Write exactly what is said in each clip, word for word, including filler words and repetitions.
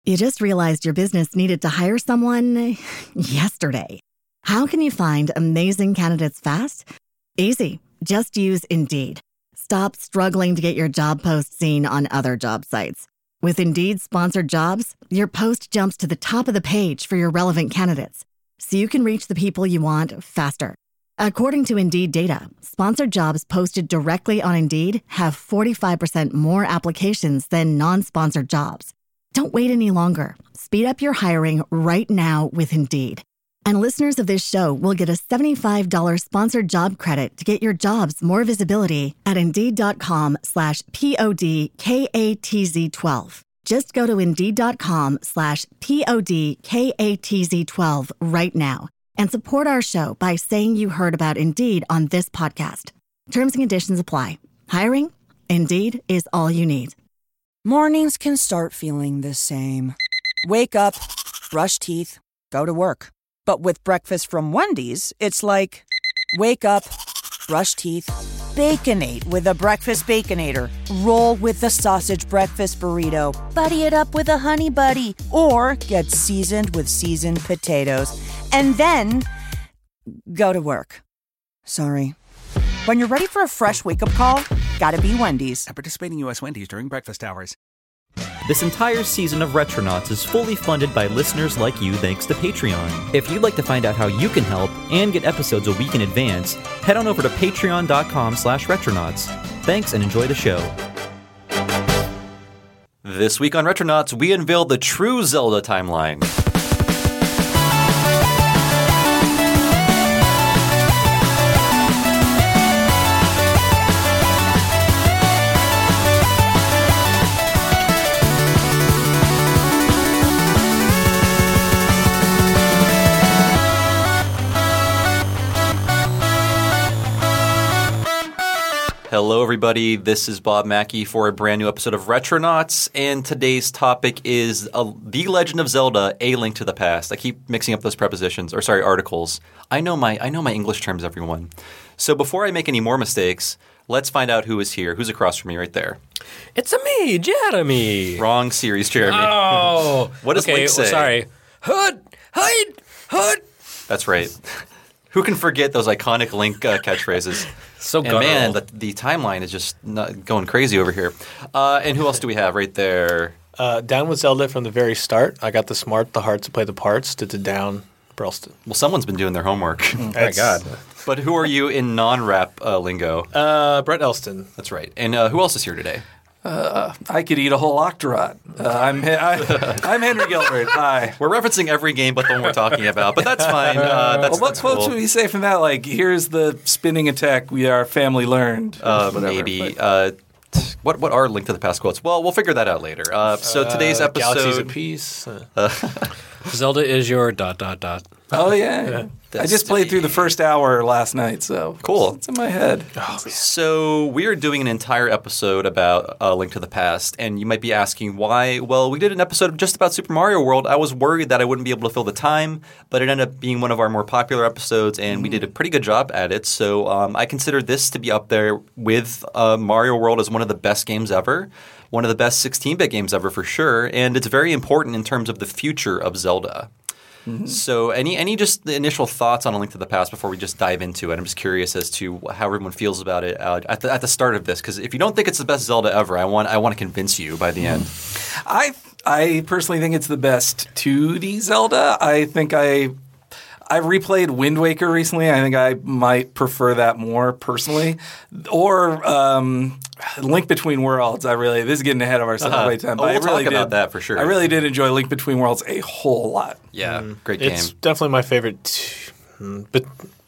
You just realized your business needed to hire someone yesterday. How can you find amazing candidates fast? Easy. Just use Indeed. Stop struggling to get your job post seen on other job sites. With Indeed sponsored jobs, your post jumps to the top of the page for your relevant candidates, so you can reach the people you want faster. According to Indeed data, sponsored jobs posted directly on Indeed have forty-five percent more applications than non-sponsored jobs. Don't wait any longer. Speed up your hiring right now with Indeed. And listeners of this show will get a seventy-five dollars sponsored job credit to get your jobs more visibility at Indeed.com slash P-O-D-K-A-T-Z-12. Just go to Indeed.com slash P-O-D-K-A-T-Z-12 right now and support our show by saying you heard about Indeed on this podcast. Terms and conditions apply. Hiring? Indeed is all you need. Mornings can start feeling the same. Wake up, brush teeth, go to work. But with breakfast from Wendy's, it's like, wake up, brush teeth, Baconate with a breakfast Baconator. Roll with the sausage breakfast burrito. Buddy it up with a Honey Buddy. Or get seasoned with seasoned potatoes. And then, go to work. Sorry. When you're ready for a fresh wake-up call, gotta be Wendy's. At participating U S Wendy's during breakfast hours. This entire season of Retronauts is fully funded by listeners like you thanks to Patreon. If you'd like to find out how you can help and get episodes a week in advance, head on over to patreon.com slash retronauts. Thanks and enjoy the show. This week on Retronauts, we unveil the true Zelda timeline. Hello, everybody. This is Bob Mackey for a brand new episode of Retronauts, and today's topic is uh, The Legend of Zelda: A Link to the Past. I keep mixing up those prepositions, or sorry, articles. I know my I know my English terms, everyone. So before I make any more mistakes, let's find out who is here. Who's across from me right there? It's a me, Jeremy. Wrong series, Jeremy. Oh, what does okay, Link say? Well, sorry. Hood, hide, hood. That's right. Who can forget those iconic Link uh, catchphrases? So and guttural. man, the, the timeline is just not going crazy over here. Uh, and who else do we have right there? Uh, down with Zelda from the very start. I got the smart, the heart to play the parts. Did the down, Burlston. Well, someone's been doing their homework. Oh my God. But who are you in non-rap uh, lingo? Uh, Brett Elston. That's right. And uh, who else is here today? Uh, I could eat a whole Octorot. Uh, I'm I, I'm Henry Gilbert. Hi. We're referencing every game but the one we're talking about, but that's fine. Uh, that's, well, what that's quote cool. should we say from that? Like, here's the spinning attack we our family learned. Uh, Whatever, maybe. but- Uh, t- what what are Link to the Past quotes? Well, we'll figure that out later. Uh, so today's Uh, episode. Galaxies of Peace. Uh, Zelda is your dot dot dot. Oh yeah. I just played through the first hour last night, so Cool. It's in my head. So we are doing an entire episode about uh, Link to the Past, and you might be asking why. Well, we did an episode just about Super Mario World. I was worried that I wouldn't be able to fill the time, but it ended up being one of our more popular episodes, and we did a pretty good job at it. So um, I consider this to be up there with uh, Mario World as one of the best games ever, one of the best sixteen-bit games ever for sure, and it's very important in terms of the future of Zelda. Mm-hmm. So any any just the initial thoughts on A Link to the Past before we just dive into it? I'm just curious as to how everyone feels about it uh, at the at the start of this, because if you don't think it's the best Zelda ever, I want I want to convince you by the end. I I personally think it's the best two D Zelda. I think I I replayed Wind Waker recently. I think I might prefer that more personally. Or um, Link Between Worlds. I really this is getting ahead of ourselves Uh-huh. way time. Oh, But we'll I really talk did, about that for sure. I really did enjoy Link Between Worlds a whole lot. Yeah, great it's game. definitely my favorite. T- but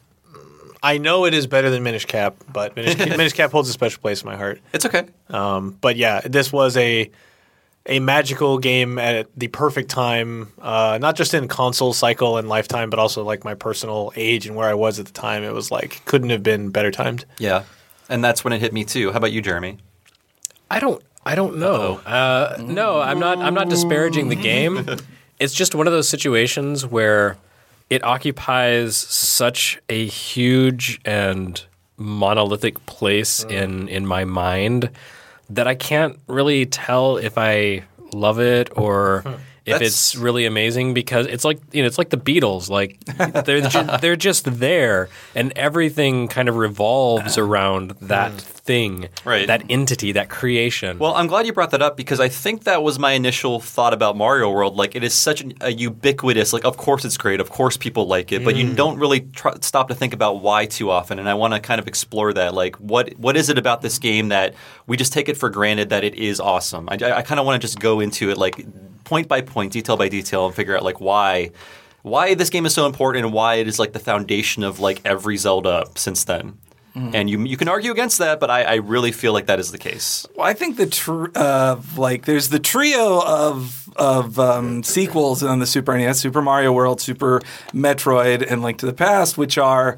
I know it is better than Minish Cap, but Minish, Minish Cap holds a special place in my heart. It's okay. Um, but yeah, this was a a magical game at the perfect time, uh, not just in console cycle and lifetime, but also like my personal age and where I was at the time. It was like couldn't have been better timed. Yeah, and that's when it hit me too. How about you, Jeremy? I don't. I don't know. Uh, no, I'm not. I'm not disparaging the game. It's just one of those situations where it occupies such a huge and monolithic place mm. in in my mind that I can't really tell if I love it or if That's- it's really amazing, because it's like you know it's like the Beatles, like they're ju- they're just there, and everything kind of revolves around that thing, Right. that entity, that creation. Well, I'm glad you brought that up because I think that was my initial thought about Mario World. Like, it is such an, a ubiquitous, like, of course it's great, of course people like it, but you don't really tr- stop to think about why too often. And I want to kind of explore that. Like, what what is it about this game that we just take it for granted that it is awesome? I, I kind of want to just go into it, like, point by point, detail by detail, and figure out, like, why why this game is so important and why it is, like, the foundation of, like, every Zelda since then. And you you can argue against that, but I, I really feel like that is the case. Well, I think the tr- uh, like there's the trio of of um, sequels on the Super N E S: Super Mario World, Super Metroid, and Link to the Past, which are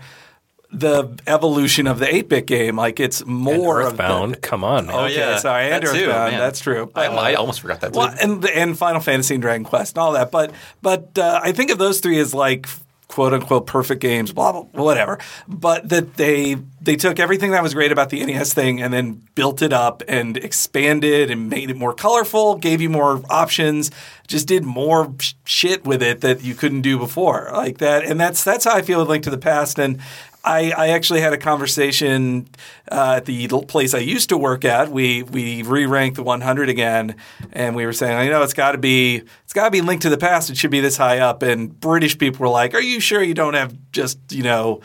the evolution of the eight-bit game. Like it's more and of Earthbound, the, come on, man. Oh, okay, yeah. sorry, and That too, Earthbound. man. That's true. I, Uh, I almost forgot that too. Well, and and Final Fantasy and Dragon Quest and all that, but but uh, I think of those three as like quote unquote perfect games, blah blah whatever. But that they they took everything that was great about the N E S thing and then built it up and expanded and made it more colorful, gave you more options, just did more sh- shit with it that you couldn't do before, like that. And that's that's how I feel with Link to the Past. And I, I actually had a conversation uh, at the l- place I used to work at. We we re-ranked the one hundred again, and we were saying, you know, it's got to be it's got to be Link to the Past. It should be this high up. And British people were like, "Are you sure you don't have just you know?"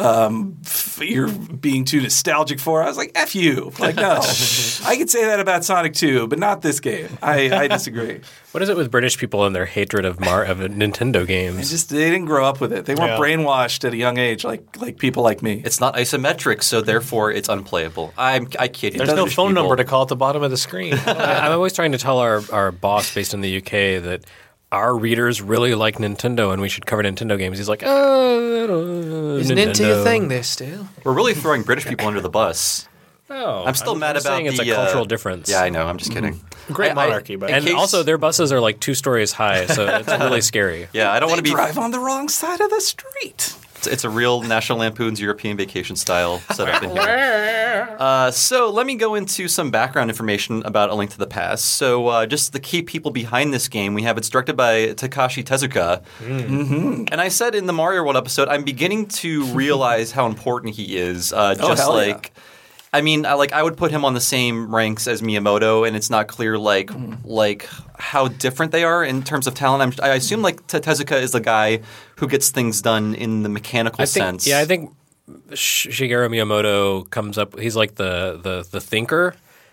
Um, f- you're being too nostalgic for. I was like, F you. Like, no. I could say that about Sonic two, but not this game. I, I disagree. What is it with British people and their hatred of Mar- of Nintendo They games? just they didn't grow up with it. They weren't Yeah. brainwashed at a young age like like people like me. It's not isometric, so therefore it's unplayable. I'm, I kid you. There's no British phone people- number to call at the bottom of the screen. I- I'm always trying to tell our, our boss based in the U K that our readers really like Nintendo and we should cover Nintendo games. He's like, oh, I don't- Isn't Nintendo. into your thing there still? We're really throwing British people under the bus. No, I'm still mad about saying it's the a cultural uh, difference. Yeah, I know. I'm just kidding. Great I- I- monarchy, but in And case- also, their buses are like two stories high, so it's really scary. yeah, I don't want They to be. drive on the wrong side of the street. It's, it's a real National Lampoon's European Vacation style setup in here. Uh, so let me go into some background information about A Link to the Past. So uh, just the key people behind this game, we have it's directed by Takashi Tezuka. Mm-hmm. And I said in the Mario World episode, I'm beginning to realize how important he is. Uh, Oh, just hell yeah. like. I mean, I, like I would put him on the same ranks as Miyamoto, and it's not clear like like how different they are in terms of talent. I'm, I assume like Te- Tezuka is the guy who gets things done in the mechanical I think, sense. yeah, I think Sh- Shigeru Miyamoto comes up. He's like the the, the thinker,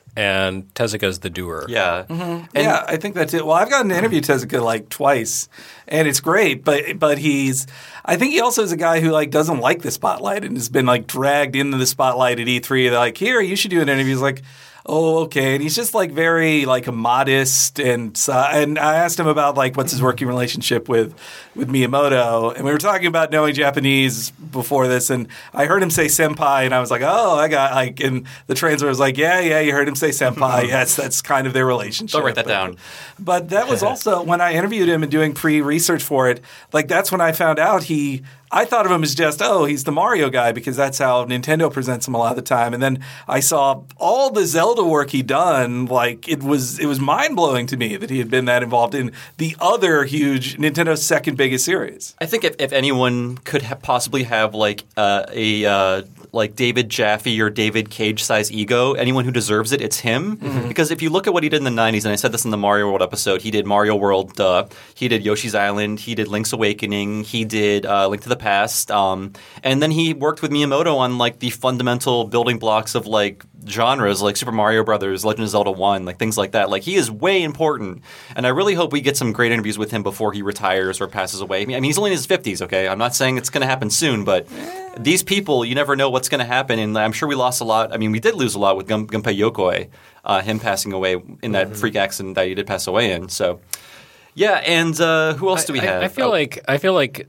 and Tezuka's the doer. Yeah, And yeah, I think that's it. Well, I've gotten to interview Tezuka like twice, and it's great. But but he's, I think he also is a guy who like doesn't like the spotlight and has been like dragged into the spotlight at E three. They're like, here, you should do an interview. He's like, oh, okay. And he's just like very like modest. And uh, and I asked him about like what's his working relationship with with Miyamoto, and we were talking about knowing Japanese before this, and I heard him say senpai, and I was like, oh, I got like, and the translator was like, yeah, yeah, you heard him say senpai. Yes, that's kind of their relationship. Don't write that But- down. But that was also when I interviewed him and doing pre-research for it. Like that's when I found out he. I thought of him as just oh he's the Mario guy because that's how Nintendo presents him a lot of the time. And then I saw all the Zelda work he done. Like it was it was mind blowing to me that he had been that involved in the other huge Nintendo's second biggest series. I think if, if anyone could ha- possibly have like uh, a uh, like David Jaffe or David Cage size ego, anyone who deserves it, it's him. Mm-hmm. Because if you look at what he did in the nineties, and I said this in the Mario World episode, he did Mario World, uh, he did Yoshi's Island, he did Link's Awakening, he did uh, Link to the Past, um, and then he worked with Miyamoto on like the fundamental building blocks of like genres like Super Mario Brothers, Legend of Zelda one, like things like that. Like he is way important, and I really hope we get some great interviews with him before he retires or passes away. I mean, he's only in his fifties, okay? I'm not saying it's going to happen soon, but these people, you never know what's going to happen, and I'm sure we lost a lot. I mean, we did lose a lot with Gun- Gunpei Yokoi, uh, him passing away in that Mm-hmm. freak accident that he did pass away in. So, yeah, and uh, who else do we I, have? I feel Oh, like I feel like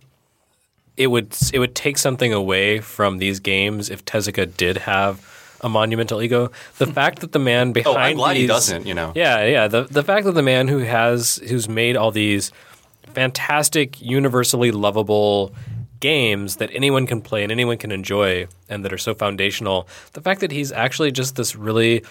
it would it would take something away from these games if Tezuka did have a monumental ego. The fact that the man behind Oh, I'm glad he these- doesn't, you know. Yeah, yeah. The the fact that the man who has who's made all these fantastic, universally lovable games that anyone can play and anyone can enjoy and that are so foundational, the fact that he's actually just this really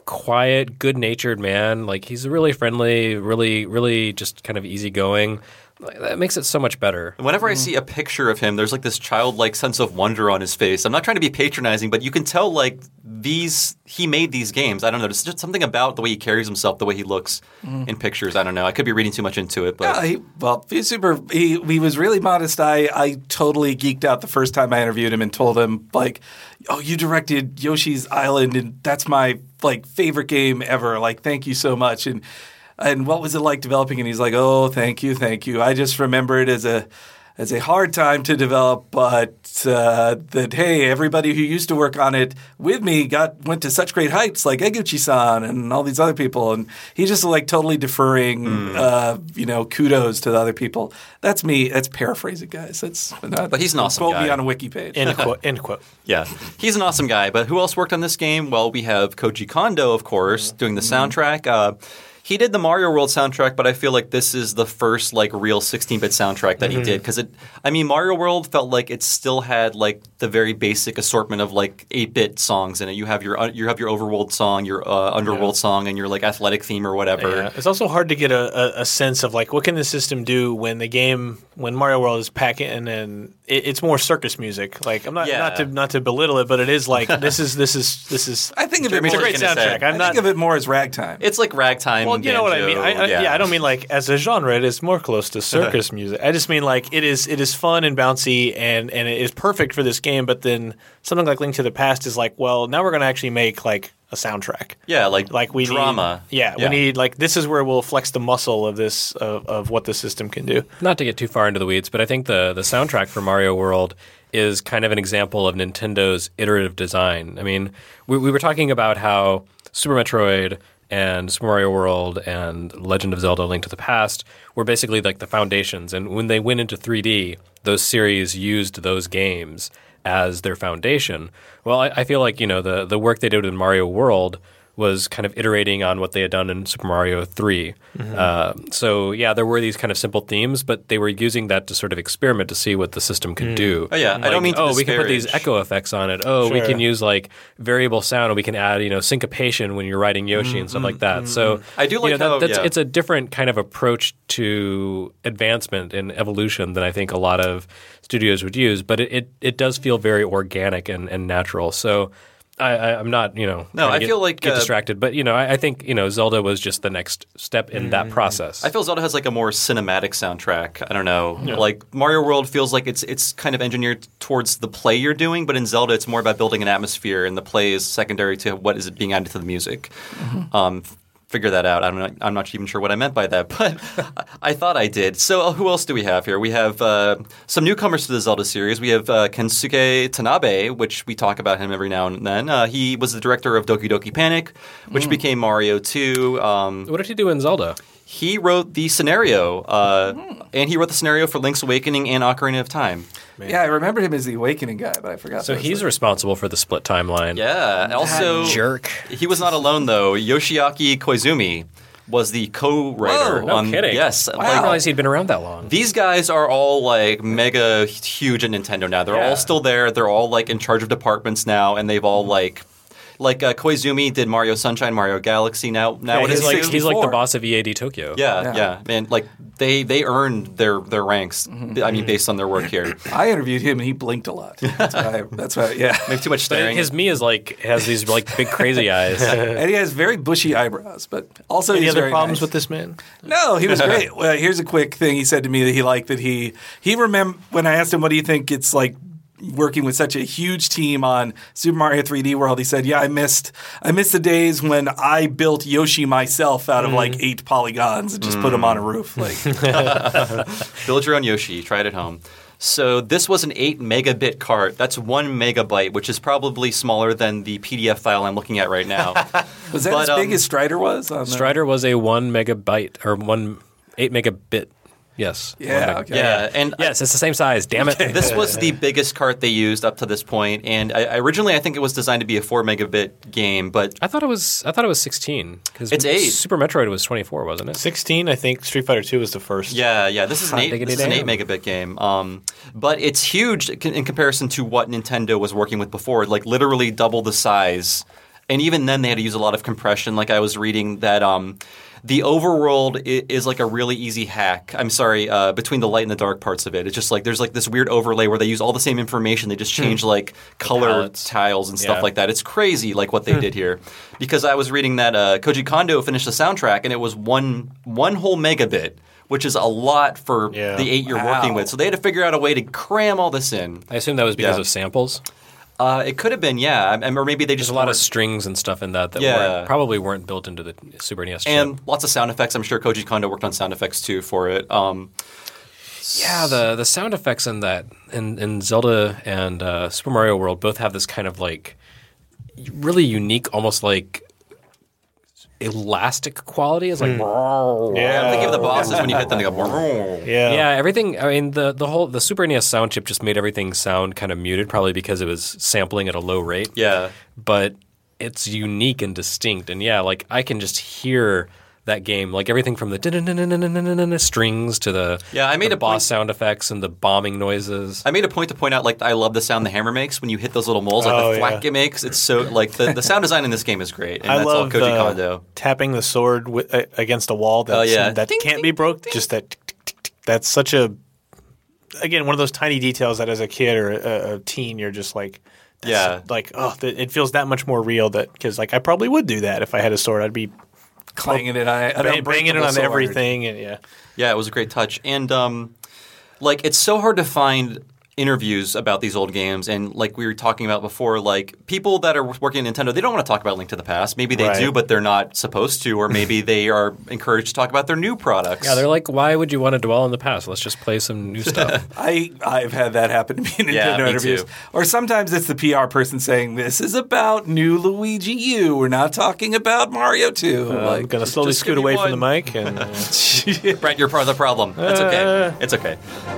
quiet, good-natured man. Like he's really friendly, really, really just kind of easygoing. Like, that makes it so much better. Whenever I see a picture of him, there's like this childlike sense of wonder on his face. I'm not trying to be patronizing, but you can tell like these he made these games. I don't know. There's just something about the way he carries himself, the way he looks mm. in pictures. I don't know. I could be reading too much into it, but yeah, he, well, he's super. He he was really modest. I I totally geeked out the first time I interviewed him and told him like, "Oh, you directed Yoshi's Island, and that's my like favorite game ever. Like, thank you so much." And And what was it like developing? And he's like, "Oh, thank you, thank you. I just remember it as a as a hard time to develop, but uh, that hey, everybody who used to work on it with me got went to such great heights, like Eguchi-san and all these other people." And he's just like totally deferring, mm. uh, you know, kudos to the other people. That's me. That's paraphrasing, guys. That's not, but he's an awesome quote guy. me on a wiki page. End quote. End quote. Yeah, he's an awesome guy. But who else worked on this game? Well, we have Koji Kondo, of course, doing the soundtrack. Uh, He did the Mario World soundtrack, but I feel like this is the first like real sixteen-bit soundtrack that mm-hmm. he did because it. I mean, Mario World felt like it still had like the very basic assortment of like eight-bit songs in it. You have your you have your Overworld song, your uh, Underworld yeah. song, and your like athletic theme or whatever. Yeah. It's also hard to get a, a, a sense of like what can the system do when the game when Mario World is packing and it, it's more circus music. Like I'm not yeah. not to not to belittle it, but it is like this is this is this is. I think of it it's more a great soundtrack. I'm I not, think of it more as ragtime. It's like ragtime. Well, you know what I mean. I, I, yeah. yeah, I don't mean like as a genre. It is more close to circus music. I just mean like it is it is fun and bouncy and and it is perfect for this game. But then something like Link to the Past is like, well, now we're going to actually make like a soundtrack. Yeah, like like we drama. Need, yeah, yeah, we need like this is where we'll flex the muscle of this of, of what the system can do. Not to get too far into the weeds, but I think the the soundtrack for Mario World is kind of an example of Nintendo's iterative design. I mean, we, we were talking about how Super Metroid and Super Mario World and Legend of Zelda: Link to the Past were basically like the foundations. And when they went into three D, those series used those games as their foundation. Well, I, I feel like, you know, the, the work they did in Mario World was kind of iterating on what they had done in Super Mario three. Mm-hmm. Uh, so, yeah, there were these kind of simple themes, but they were using that to sort of experiment to see what the system could mm. do. Oh, yeah. Like, I don't mean to oh, disparage. we can put these echo effects on it. Oh, sure. We can use, like, variable sound, and we can add, you know, syncopation when you're riding Yoshi mm-hmm. and stuff like that. So, I do like you know, how, that, that's, yeah. it's a different kind of approach to advancement and evolution than I think a lot of studios would use, but it, it, it does feel very organic and, and natural. So, I, I, I'm not, you know, no. I get, feel like get uh, distracted, but you know, I, I think you know, Zelda was just the next step in mm. that process. I feel Zelda has like a more cinematic soundtrack. I don't know, yeah. like Mario World feels like it's it's kind of engineered towards the play you're doing, but in Zelda, it's more about building an atmosphere, and the play is secondary to what is being added to the music. Mm-hmm. Um, figure that out. I'm not, I'm not even sure what I meant by that, but I thought I did. So uh, who else do we have here? We have uh, some newcomers to the Zelda series. We have uh, Kensuke Tanabe, which we talk about him every now and then. Uh, he was the director of Doki Doki Panic, which mm. became Mario two. Um, what did he do in Zelda? He wrote the scenario, uh, mm. and he wrote the scenario for Link's Awakening and Ocarina of Time. Man. Yeah, I remember him as the Awakening guy, but I forgot. So he's like. responsible for the split timeline. Yeah. Also, that jerk. He was not alone though. Yoshiaki Koizumi was the co-writer. Whoa, no on, kidding. Yes. Wow. Like, I didn't realize he'd been around that long. These guys are all like mega huge at Nintendo now. They're yeah. all still there. They're all like in charge of departments now, and they've all like. Like uh, Koizumi did Mario Sunshine, Mario Galaxy. Now, now yeah, it he's is like sixty-four. he's like the boss of E A D Tokyo. Yeah, yeah, yeah, man. Like they they earned their their ranks. Mm-hmm. I mean, based on their work here. I interviewed him and he blinked a lot. That's why. I, that's why. Yeah, maybe too much staring. His me is like has these like big crazy eyes, and he has very bushy eyebrows. But also, any he's other very problems nice. with this man? No, he was great. Well, here's a quick thing he said to me that he liked that he he remember when I asked him, "What do you think it's like?" working with such a huge team on Super Mario three D World, he said, "Yeah, I missed I missed the days when I built Yoshi myself out of mm. like eight polygons and just mm. put him on a roof." Like, build your own Yoshi, try it at home. So this was an eight megabit cart. That's one megabyte, which is probably smaller than the P D F file I'm looking at right now. Was that but, as big um, as Strider was? On Strider was a one megabyte or one eight megabit. Yes. Yeah. Okay. Yeah. And yes, it's the same size. Damn it. This was the biggest cart they used up to this point, and I, originally I think it was designed to be a four megabit game, but I thought it was I thought it was sixteen because it's eight. Super Metroid was twenty-four, wasn't it? Sixteen. I think Street Fighter Two was the first. Yeah. Yeah. This is an eight. This is an eight megabit game. Um, but it's huge in comparison to what Nintendo was working with before. Like literally double the size. And even then, they had to use a lot of compression. Like I was reading that um, the overworld is, is like a really easy hack. I'm sorry, uh, between the light and the dark parts of it. It's just like there's like this weird overlay where they use all the same information. They just change like color palettes. tiles and stuff Yeah. like that. It's crazy like what they did here. Because I was reading that uh, Koji Kondo finished the soundtrack and it was one one whole megabit, which is a lot for Yeah. the eight you're working with. So they had to figure out a way to cram all this in. I assume that was because Yeah. of samples. Uh, it could have been, yeah. I- Or maybe they There's just a lot of weren't- strings and stuff in that that Yeah. weren't, probably weren't built into the Super N E S chip. and lots of sound effects. I'm sure Koji Kondo worked on sound effects too for it. Um, Yeah, the the sound effects in that in, in Zelda and uh, Super Mario World both have this kind of like really unique, almost like elastic quality. It's like Yeah. I'm thinking of the bosses when you hit them, they go. "Brrrr." Yeah. yeah, everything. I mean, the the whole the Super N E S sound chip just made everything sound kind of muted, probably because it was sampling at a low rate. Yeah. But it's unique and distinct, and yeah, like I can just hear that game, like everything from the strings to the Yeah, I made the a boss point- sound effects and the bombing noises. I made a point to point out, like, I love the sound the hammer makes when you hit those little moles, like Oh, the thwack yeah. it makes. It's so, like, the, the sound design in this game is great. And I that's all love Koji the Kondo. tapping the sword with, uh, against a wall that's, Oh, yeah. that Ding, can't ding, be broke. Just that tick, tick, tick, tick. That's such a again one of those tiny details that as a kid or a, a teen you're just like that's Yeah. like oh th- it feels that much more real that because like I probably would do that if I had a sword. I'd be Clanging it on, bang, banging it on everything and yeah. Yeah, it was a great touch. And, um, like, it's so hard to find interviews about these old games. And, like we were talking about before, like, people that are working at Nintendo, they don't want to talk about Link to the Past. Maybe they Right. do, but they're not supposed to. Or maybe they are encouraged to talk about their new products. Yeah, they're like, why would you want to dwell in the past? Let's just play some new stuff. I I've had that happen to me in Nintendo Yeah, me interviews. too. Or sometimes it's the P R person saying, "This is about new Luigi U. We're not talking about Mario two." Uh, like, I'm gonna slowly just scoot give me away from the one. mic and uh, Brent, you're part of the problem. That's okay. Uh. It's okay.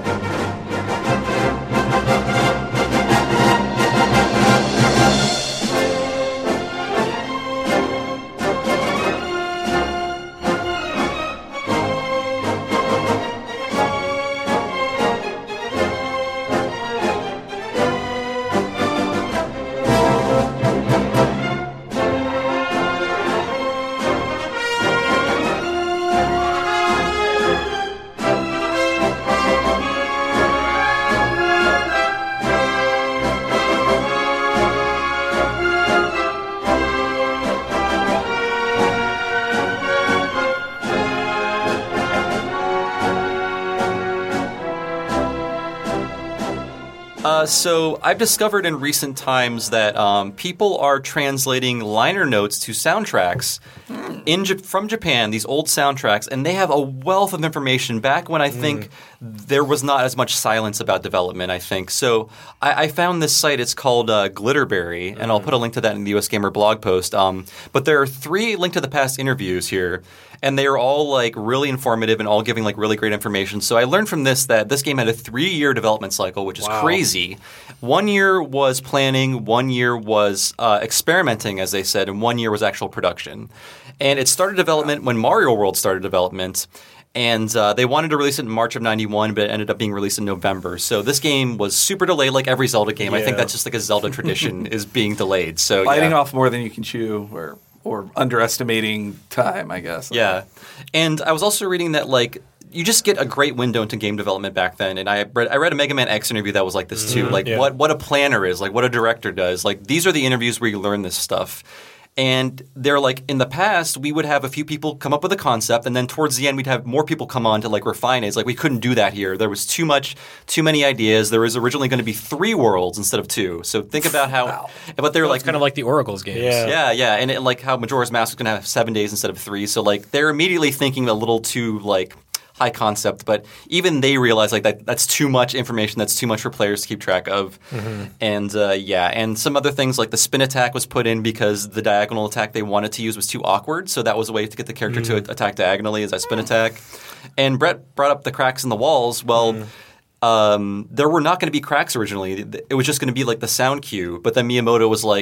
Uh, so I've discovered in recent times that um, people are translating liner notes to soundtracks in J- from Japan, these old soundtracks, and they have a wealth of information back when I think there was not as much silence about development, I think. So I, I found this site. It's called uh, Glitterberry, and I'll put a link to that in the U S Gamer blog post. Um, but there are three Link to the Past interviews here, and they are all like really informative and all giving like really great information. So I learned from this that this game had a three-year development cycle, which is crazy. One year was planning, one year was uh, experimenting, as they said, and one year was actual production. And it started development when Mario World started development. And uh, they wanted to release it in March of ninety-one, but it ended up being released in November. So this game was super delayed, like every Zelda game. I think Yeah. that's just like a Zelda tradition is being delayed. So biting yeah. off more than you can chew, or or underestimating time, I guess. Yeah. And I was also reading that, like, you just get a great window into game development back then. And I read, I read a Mega Man X interview that was like this too. Like, yeah. what, what a planner is, like, what a director does. Like, these are the interviews where you learn this stuff. And they're like, in the past, we would have a few people come up with a concept, and then towards the end, we'd have more people come on to like refine it. It's like we couldn't do that here. There was too much, too many ideas. There was originally going to be three worlds instead of two. So think about how. But they were like, It's kind of like the Oracle's games. Yeah. yeah, yeah, and it, like how Majora's Mask was going to have seven days instead of three. So like they're immediately thinking a little too like high concept, but even they realize like that that's too much information. That's too much for players to keep track of. And uh, yeah, and some other things like the spin attack was put in because the diagonal attack they wanted to use was too awkward. So that was a way to get the character to attack diagonally as that spin attack. And Brett brought up the cracks in the walls. Well. Um, there were not going to be cracks originally. It was just going to be like the sound cue. But then Miyamoto was like,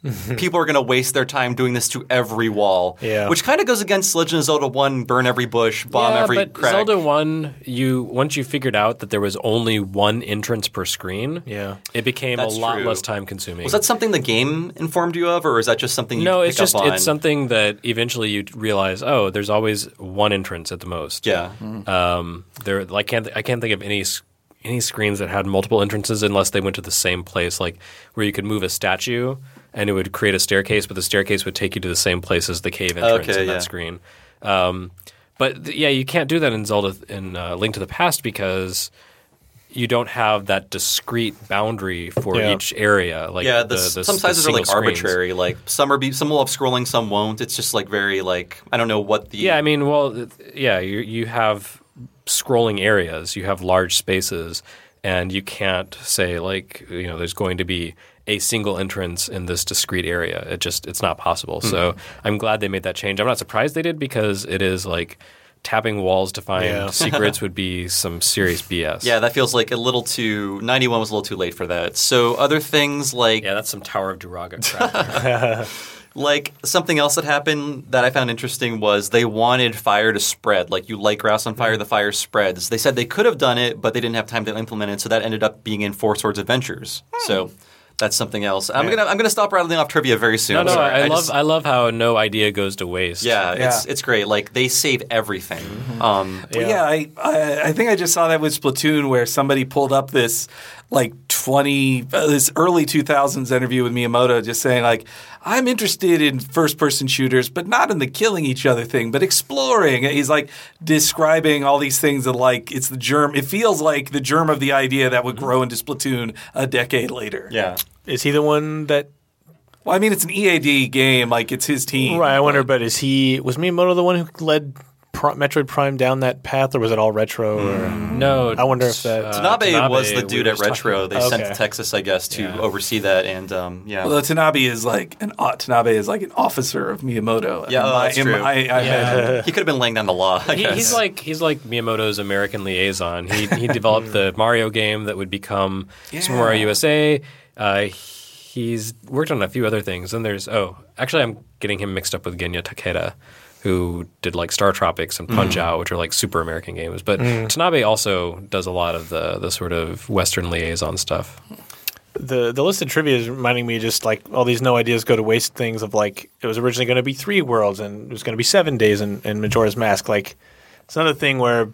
people are going to waste their time doing this to every wall. Yeah. Which kind of goes against Legend of Zelda one, burn every bush, bomb yeah, every but crack. Zelda one, you once you figured out that there was only one entrance per screen, Yeah. it became That's a lot true. less time consuming. Was that something the game informed you of, or is that just something you no, pick it's just up on? it's something that eventually you realize. Oh, there's always one entrance at the most. Yeah. Um, there, I can't I can't think of any s- any screens that had multiple entrances unless they went to the same place, like where you could move a statue and it would create a staircase, but the staircase would take you to the same place as the cave entrance Okay, in yeah. that screen. Um, but th- yeah, you can't do that in Zelda in uh, Link to the Past because you don't have that discrete boundary for Yeah. each area. Like Yeah, the, the, the, some the sizes are like single screens. arbitrary. Like some are be, some will have scrolling, some won't. It's just like very like I don't know what the Yeah, I mean, well, th- yeah, you you have scrolling areas, you have large spaces, and you can't say like you know there's going to be a single entrance in this discrete area. It just it's not possible. Mm-hmm. So I'm glad they made that change. I'm not surprised they did because it is like tapping walls to find Yeah. secrets would be some serious B S. Yeah, that feels like a little too. ninety-one was a little too late for that. So other things like yeah, that's some Tower of Duraga crap. like something else that happened that I found interesting was they wanted fire to spread. Like you light grass on fire, the fire spreads. They said they could have done it, but they didn't have time to implement it. So that ended up being in Four Swords Adventures. So. That's something else. I'm gonna I'm gonna stop rattling off trivia very soon. no, I'm no, sorry. I, love just- I love how no idea goes to waste. yeah, it's Yeah. it's great. Like they save everything. Um, Well, yeah, I, I I think I just saw that with Splatoon where somebody pulled up this like twenty uh, this early two thousands interview with Miyamoto, just saying like I'm interested in first person shooters, but not in the killing each other thing, but exploring. And he's like describing all these things that like it's the germ. It feels like the germ of the idea that would grow into Splatoon a decade later. yeah. Is he the one that? Well, I mean, it's an E A D game. Like it's his team. Right. I wonder, but is he? Was Miyamoto the one who led Pro- Metroid Prime down that path, or was it all retro? Or No, I wonder if that- uh, Tanabe, was the we dude were at just talking Retro. about. They sent Okay. to Texas, I guess, to Yeah. oversee that. And um, yeah, Well, Tanabe is like an uh, Tanabe is like an officer of Miyamoto. Yeah, In oh, my- that's in true. my- I, I imagine. he could have been laying down the law. I He, guess. he's like he's like Miyamoto's American liaison. He he developed the Mario game that would become Super Mario U S A. Uh, he's worked on a few other things. And there's oh, actually, I'm getting him mixed up with Genya Takeda, who did like Star Tropics and Punch Out, which are like super American games. But Tanabe also does a lot of the the sort of Western liaison stuff. the the listed trivia is reminding me just like all these no ideas go to waste things of like it was originally going to be three worlds and it was going to be seven days in, in Majora's Mask. Like it's another thing where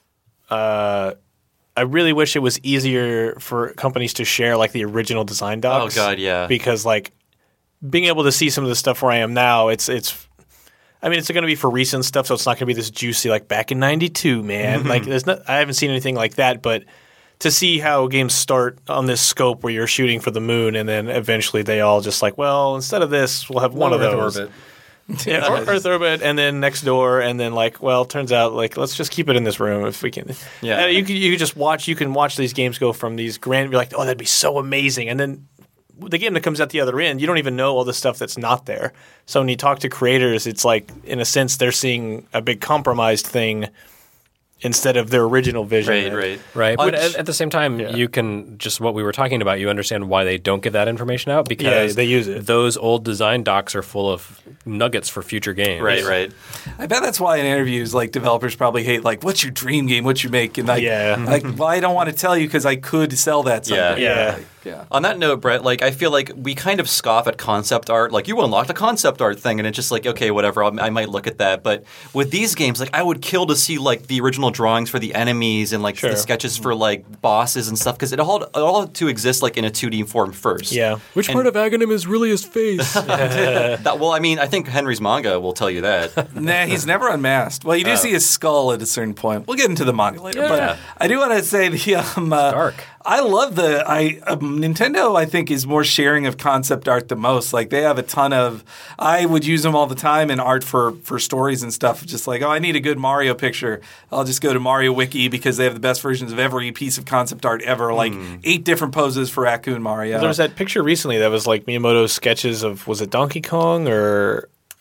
uh, I really wish it was easier for companies to share like the original design docs. Oh, God, yeah. Because like being able to see some of the stuff where I am now, it's it's. I mean, it's going to be for recent stuff, so it's not going to be this juicy like back in ninety-two, man. Like there's not. I haven't seen anything like that, but to see how games start on this scope where you're shooting for the moon and then eventually they all just like, well, instead of this, we'll have one of those. Orbit. Yeah, or Earth orbit, and then next door, and then like, well, turns out like let's just keep it in this room if we can. Yeah. Uh, you can you can just watch. You can watch these games go from these grand. You're like, oh, that'd be so amazing, and then the game that comes out the other end, you don't even know all the stuff that's not there. So when you talk to creators, it's like in a sense they're seeing a big compromised thing instead of their original vision. right, right. Right, but Which- at, at the same time, Yeah. you can just what we were talking about. You understand why they don't give that information out because Yeah, they use it. Those old design docs are full of nuggets for future games. Right, right. I bet that's why in interviews, like developers probably hate, like, "What's your dream game? What you make?" And like, Yeah. like, well, I don't want to tell you because I could sell that someday. Yeah. Like, yeah. On that note, Brett, like I feel like we kind of scoff at concept art. Like you unlocked a concept art thing, and it's just like, okay, whatever. I'll, I might look at that. But with these games, like I would kill to see like the original drawings for the enemies and like Sure. the sketches for like bosses and stuff because it all it all had to exist like in a two D form first. Yeah. Which And- part of Aghanim is really his face? That, well, I mean, I think Henry's manga will tell you that. Nah, he's never unmasked. Well, you do see his skull at a certain point. We'll get into the manga later, but I do want to say the um, uh, dark. I love the I um, Nintendo. I think is more sharing of concept art than most. Like they have a ton of. I would use them all the time in art for for stories and stuff. Just like, oh, I need a good Mario picture. I'll just go to Mario Wiki because they have the best versions of every piece of concept art ever. Like eight different poses for Raccoon Mario. There was that picture recently that was like Miyamoto's sketches of was it Donkey Kong or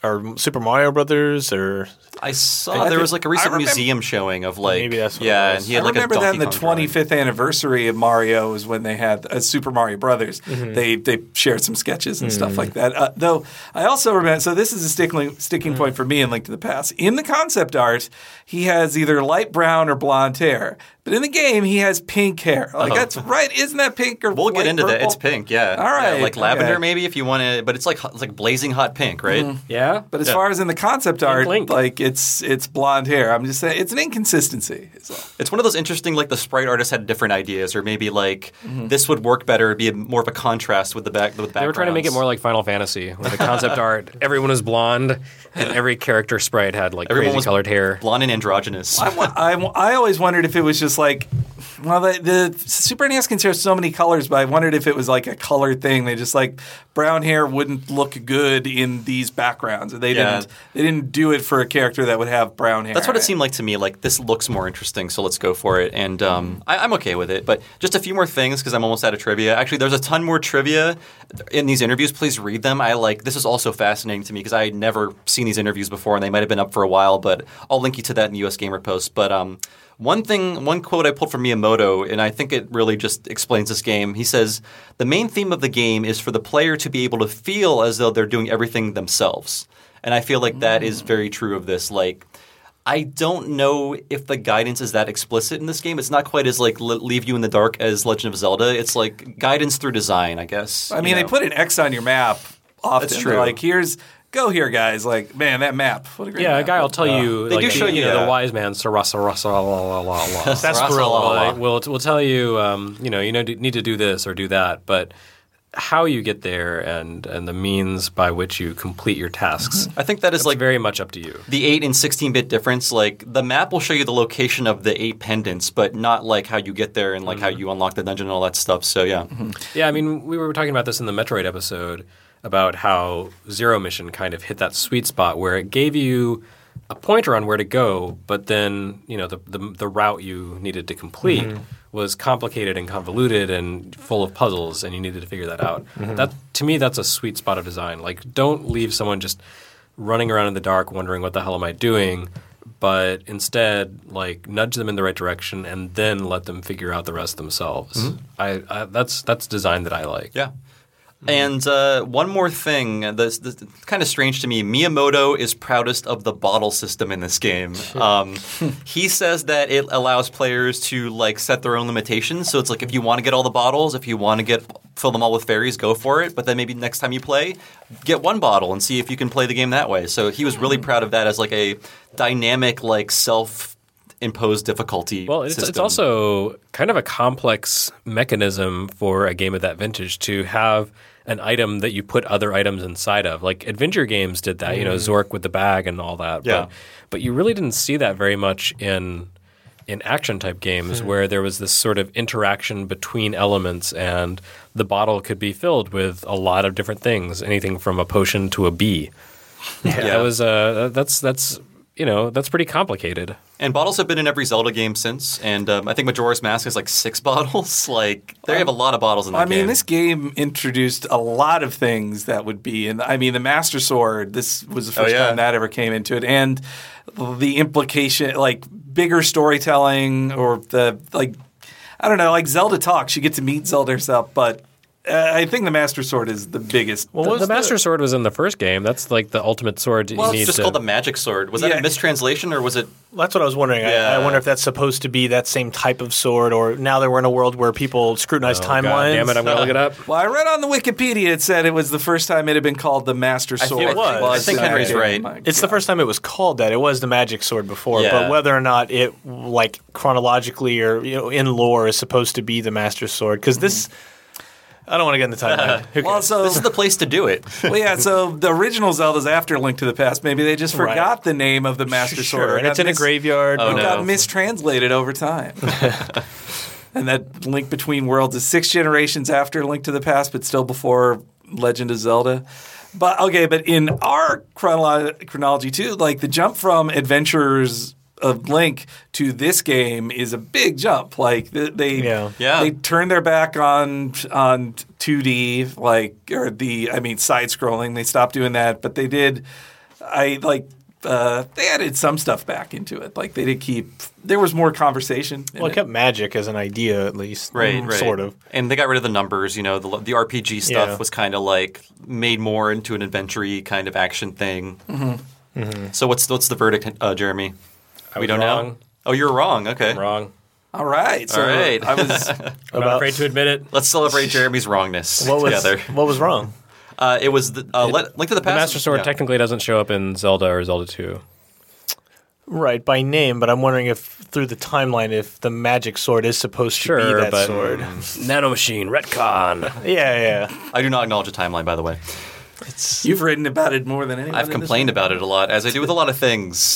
or Super Mario Brothers, or I saw I there think- was like a recent I remember- museum showing of like Maybe that's what yeah, it and was. he had I like remember a that in Donkey the Kong drawing. twenty-fifth anniversary of Mario was when they had uh, Super Mario Brothers. Mm-hmm. They they shared some sketches and Mm. stuff like that. Uh, though I also remember, so this is a sticking sticking Mm. point for me in Link to the Past. In the concept art, he has either light brown or blonde hair, but in the game he has pink hair. Like Oh. that's right, isn't that pink or We'll get light into that. purple? It's pink, yeah. All right, Yeah, like lavender okay. maybe if you want to, but it's like it's like blazing hot pink, right? Yeah, But as Yeah. far as in the concept art, Link. like it's it's blonde hair. I'm just saying it's an inconsistency. is all. It's one of those interesting, like the sprite artist had different ideas, or maybe like Mm-hmm. this would work better, it'd be a, more of a contrast with the back. With they were trying to make it more like Final Fantasy, where the concept art, everyone was blonde, and every character sprite had like Everyone crazy was colored hair. blonde and androgynous. I, wa- I, I always wondered if it was just like, well, the, the Super N E S can share so many colors, but I wondered if it was like a color thing. They just like brown hair wouldn't look good in these backgrounds. They Yeah. didn't. They didn't do it for a character that would have brown hair. That's what it seemed like to me. Like this looks more interesting, so let's go for it. And um, I, I'm okay with it. But just a few more things because I'm almost out of trivia. Actually, there's a ton more trivia in these interviews. Please read them. I like this is also fascinating to me because I had never seen these interviews before, and they might have been up for a while. But I'll link you to that in the U S Gamer Post. But um, one thing, one quote I pulled from Miyamoto, and I think it really just explains this game. He says, "The main theme of the game is for the player to be able to feel as though they're doing everything themselves." And I feel like that is very true of this. Like, I don't know if the guidance is that explicit in this game. It's not quite as like le- leave you in the dark as Legend of Zelda. It's like guidance through design, I guess. I mean, you they know. put an X on your map often. That's They're true. like, here's go here, guys. Like, man, that map. What a great Yeah, a map. guy will tell you. They like, do show you you know that. the wise man, Sarasa Rasa la la la la. Sarsaparilla. Like, will will tell you, um, you know, you know, need to do this or do that, but how you get there and and the means by which you complete your tasks, I think that is it's like very much up to you. the eight and sixteen bit difference. Like the map will show you the location of the eight pendants, but not like how you get there and like how you unlock the dungeon and all that stuff. So yeah, Yeah, I mean, we were talking about this in the Metroid episode about how Zero Mission kind of hit that sweet spot where it gave you a pointer on where to go, but then you know the the, the route you needed to complete was complicated and convoluted and full of puzzles, and you needed to figure that out. That to me, that's a sweet spot of design. Like, don't leave someone just running around in the dark wondering what the hell am I doing, but instead like nudge them in the right direction and then let them figure out the rest themselves. I, I that's that's design that I like. yeah. And uh, one more thing that's, that's kind of strange to me. Miyamoto is proudest of the bottle system in this game. Um, he says that it allows players to like set their own limitations. So it's like if you want to get all the bottles, if you want to get fill them all with fairies, go for it. But then maybe next time you play, get one bottle and see if you can play the game that way. So he was really proud of that as like a dynamic, like self imposed difficulty. Well, it's, system. it's also kind of a complex mechanism for a game of that vintage to have an item that you put other items inside of. Like adventure games did that, you know, Zork with the bag and all that. Yeah. But, but you really didn't see that very much in in action type games where there was this sort of interaction between elements and the bottle could be filled with a lot of different things, anything from a potion to a bee. Yeah, that was uh, that's that's you know, that's pretty complicated. And bottles have been in every Zelda game since, and um, I think Majora's Mask is like six bottles. Like they have a lot of bottles in that I mean, game. this game introduced a lot of things that would be in. I mean, the Master Sword. This was the first Oh, yeah. time that ever came into it, and the implication, like bigger storytelling, or the like. I don't know, like Zelda talks. You get to meet Zelda herself, but uh, I think the Master Sword is the biggest. The, the Master Sword was in the first game. That's like the ultimate sword well, you it's need just to. called the Magic Sword. Was that Yeah. a mistranslation or was it? That's what I was wondering. I, Yeah. I wonder if that's supposed to be that same type of sword, or now that we're in a world where people scrutinize Oh, God timelines. damn it! I'm gonna look it up. Well, I read on the Wikipedia it said it was the first time it had been called the Master I think Sword. it was. Well, I think in that Henry's game. right. My It's the God. first time it was called that. It was the magic sword before, Yeah. but whether or not it, like chronologically or you know, in lore, is supposed to be the master sword, because this, I don't want to get into the timeline. Who Well, cares? so This is the place to do it. well, yeah. So the original Zelda's after Link to the Past. Maybe they just Right. forgot the name of the Master sure, Sword, or and got it's in a mis- graveyard. Oh, It no. got mistranslated over time. And that Link Between Worlds is six generations after Link to the Past, but still before Legend of Zelda. But okay, but in our chronolo- chronology too, like the jump from Adventures of Link to this game is a big jump. Like they they, Yeah. Yeah. they turned their back on on two D, like or the I mean side scrolling. They stopped doing that, but they did. I like uh, they added some stuff back into it. Like they did keep there was more conversation. in Well, it it. kept magic as an idea, at least. Right, Mm, right. Sort of. And they got rid of the numbers. You know, the, the R P G stuff Yeah. was kind of like made more into an adventure-y kind of action thing. Mm-hmm. Mm-hmm. So what's what's the verdict, uh, Jeremy? I we was don't wrong. know. Oh, you're wrong. Okay. I'm wrong. All right, so All right. I was. I'm not About- afraid to admit it. Let's celebrate Jeremy's wrongness What was together. what was wrong? Uh, it was the uh, Let- Link to the The Past. Master Sword yeah. technically doesn't show up in Zelda or Zelda two. Right, by name, but I'm wondering if through the timeline, if the magic sword is supposed to be Sure, that but sword. Nanomachine, retcon. Yeah, yeah. I do not acknowledge a timeline, by the way. You've written about it more than anyone. I've in this complained room. about it a lot, as I do with a lot of things.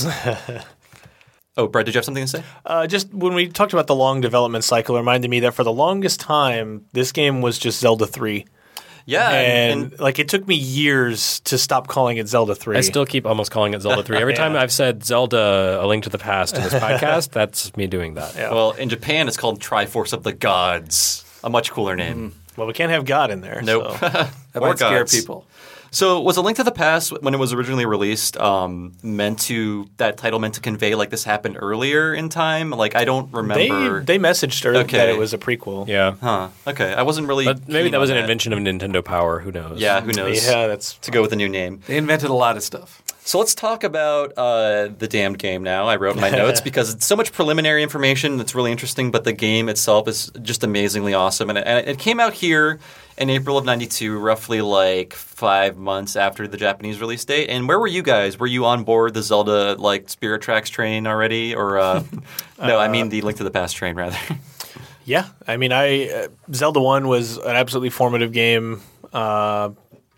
Oh, Brett, did you have something to say? Uh, just when we talked about the long development cycle, it reminded me that for the longest time, this game was just Zelda three. Yeah, And, and, like it took me years to stop calling it Zelda three. I still keep almost calling it Zelda three. Every time Yeah. I've said Zelda, A Link to the Past in this podcast, that's me doing that. Yeah. well, in Japan, it's called Triforce of the Gods. A much cooler name. Well, we can't have God in there. Nope. So. That Or might scare gods. people. So was A Link to the Past, when it was originally released, um, meant to that title meant to convey like this happened earlier in time? Like I don't They remember. they messaged her Okay. that it was a prequel. Yeah. huh? Okay, I wasn't really. But maybe keen that was on an invention of Nintendo Power. Who knows? Yeah, who knows? Yeah, that's To go with a new name. They invented a lot of stuff. So let's talk about uh, the damned game now. I wrote in my notes because it's so much preliminary information that's really interesting, but the game itself is just amazingly awesome. And it, and it came out here in April of ninety-two, roughly like five months after the Japanese release date. And where were you guys? Were you on board the Zelda like Spirit Tracks train already? Or uh, no, I mean the Link to the Past train rather. yeah. I mean, I uh, Zelda one was an absolutely formative game. Uh,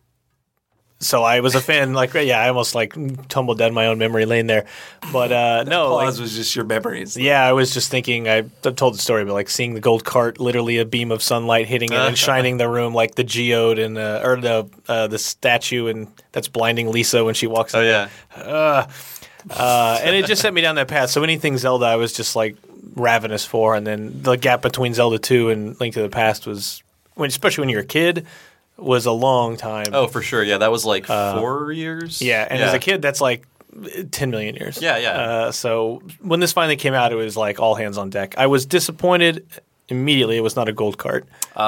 so I was a fan. Like, yeah, I almost like tumbled down my own memory lane there. But uh, no, like, Pause was just your memories. yeah, I was just thinking. I I've told the story, but like seeing the gold cart, literally a beam of sunlight hitting it and shining the room, like the geode and uh, or the uh, the statue, and that's blinding Lisa when she walks. Oh in. yeah. Uh, uh, and it just sent me down that path. So anything Zelda, I was just like ravenous for. And then the gap between Zelda two and Link to the Past was, when, especially when you're a kid, was a long time. Oh, for sure. Yeah, that was like four years. Yeah, and as a kid, that's like ten million years. Yeah, yeah. Uh, so when this finally came out, it was like all hands on deck. I was disappointed immediately. It was not a gold cart.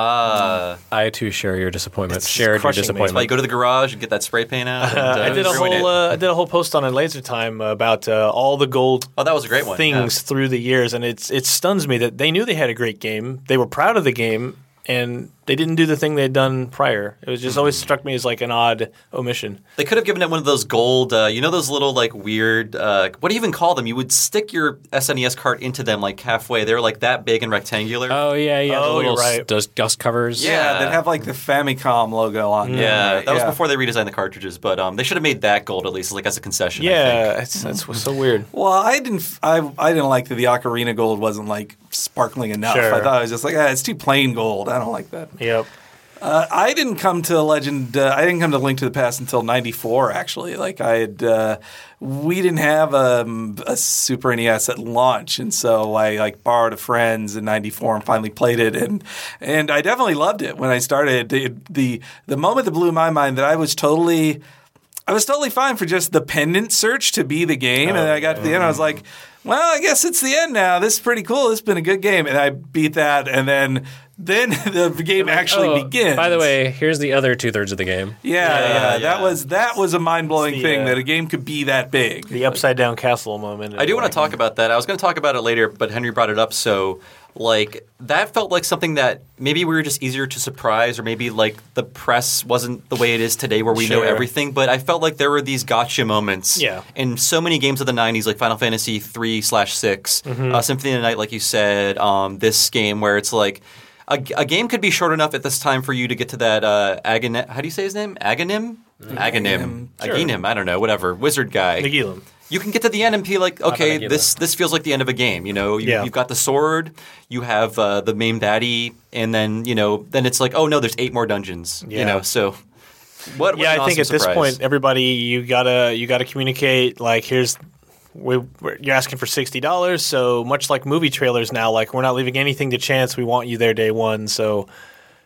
Ah. I too share your disappointment. It's Shared your crushing me. disappointment. Like, go to the garage and get that spray paint out. And, uh, I did a ruin it. whole uh, I did a whole post on a Laser Time about uh, all the gold Oh, that was a great one. things through the years, and it's it stuns me that they knew they had a great game. They were proud of the game, and they didn't do the thing they had done prior. It was just always struck me as like an odd omission. They could have given it one of those gold, uh, you know, those little like weird. Uh, what do you even call them? You would stick your S N E S cart into them like halfway. They were like that big and rectangular. Oh yeah, yeah. Oh, the little you're right. s- dust, dust covers. Yeah. Yeah, that have like the Famicom logo on them. yeah, right? that was Yeah. before they redesigned the cartridges. But um, they should have made that gold at least, like as a concession. I think. Yeah, it's that's what's so weird. Well, I didn't. f- I I didn't like that the Ocarina Gold wasn't like sparkling enough. Sure. I thought it was just like ah, it's too plain gold. I don't like that. Yep. Uh, I didn't come to Legend. Uh, I didn't come to Link to the Past until ninety-four. Actually, like I had, uh, we didn't have um, a Super N E S at launch, and so I like borrowed a friend's in ninety-four and finally played it, and and I definitely loved it when I started. The the, the moment that blew my mind that I was totally. I was totally fine for just the pendant search to be the game, and then I got to the end. I was like, "Well, I guess it's the end now. This is pretty cool. This has been a good game." And I beat that, and then then the game actually Oh, begins. By the way, here's the other two thirds of the game. yeah, yeah, Yeah, that yeah. was that was a mind blowing It's the, thing uh, that a game could be that big. The upside down castle moment. I do want like, to talk about that. I was going to talk about it later, but Henry brought it up. So, like, that felt like something that maybe we were just easier to surprise, or maybe like the press wasn't the way it is today, where we know Sure. everything. But I felt like there were these gotcha moments. Yeah. In so many games of the nineties, like Final Fantasy three slash six, Mm-hmm. uh, Symphony of the Night, like you said. Um, this game where it's like. A, a game could be short enough at this time for you to get to that uh, Aghanim. How do you say his name? Aghanim? Aghanim. Sure. Aghanim. I don't know. Whatever. Wizard guy. Nagilum. You can get to the end and be like, okay, Nagila. this this feels like the end of a game. You know, you, Yeah. you've got the sword, you have uh, the main baddie, and then you know, then it's like, oh no, there's eight more dungeons. You Yeah. know, so what? what Yeah, an I think awesome at this surprise. point, everybody, you gotta you gotta communicate. Like, here's we, we're, you're asking for sixty dollars. So much like movie trailers now, like we're not leaving anything to chance. We want you there day one. So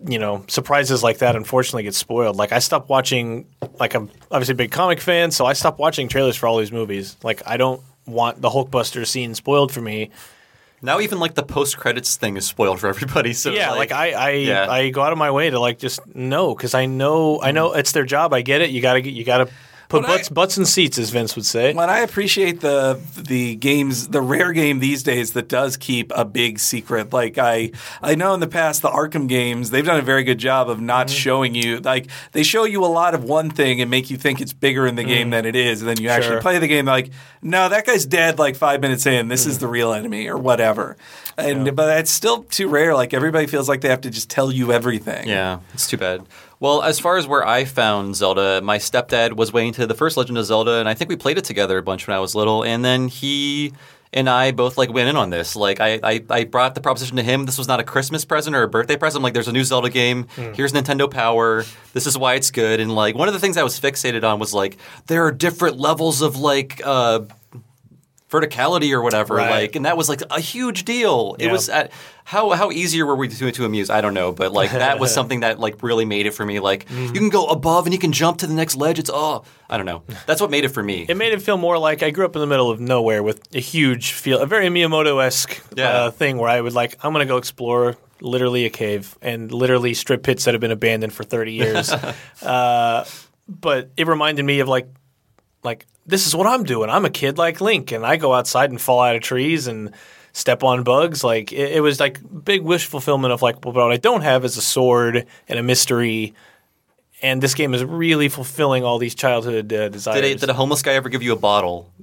you know, surprises like that unfortunately get spoiled. Like I stopped watching. Like I'm obviously a big comic fan, so I stopped watching trailers for all these movies. Like I don't want the Hulkbuster scene spoiled for me. Now even like the post credits thing is spoiled for everybody. So yeah, like, like I I, yeah. I go out of my way to like just no, because I know I know it's their job. I get it. You gotta get you gotta put But butts I- butts in seats, as Vince would say. When I appreciate the the games, the rare game these days that does keep a big secret. Like I, I know in the past the Arkham games, they've done a very good job of not Mm-hmm. showing you. Like they show you a lot of one thing and make you think it's bigger in the game than it is, and then you actually Sure. play the game like, no, that guy's dead. Like five minutes in, this is the real enemy or whatever. And but it's still too rare. Like everybody feels like they have to just tell you everything. Yeah, it's too bad. Well, as far as where I found Zelda, my stepdad was way into the first Legend of Zelda, and I think we played it together a bunch when I was little. And then he and I both like went in on this. Like I, I, I brought the proposition to him. This was not a Christmas present or a birthday present. I'm like, there's a new Zelda game. Here's Nintendo Power. This is why it's good. And like one of the things I was fixated on was like there are different levels of like. Uh, verticality or whatever, Right. like, and that was like a huge deal. It Yeah. was at, how how easier were we to to amuse? I don't know, but like that was something that like really made it for me. Like you can go above and you can jump to the next ledge. It's oh, I don't know. That's what made it for me. It made it feel more like I grew up in the middle of nowhere with a huge feel, a very Miyamoto-esque Yeah. uh, thing where I would like, I'm going to go explore literally a cave and literally strip pits that have been abandoned for thirty years. uh, but it reminded me of like, like this is what I'm doing. I'm a kid like Link, and I go outside and fall out of trees and step on bugs. Like it, it was like big wish fulfillment of like, well, what I don't have is a sword and a mystery. And this game is really fulfilling all these childhood uh, desires. Did a, did a homeless guy ever give you a bottle?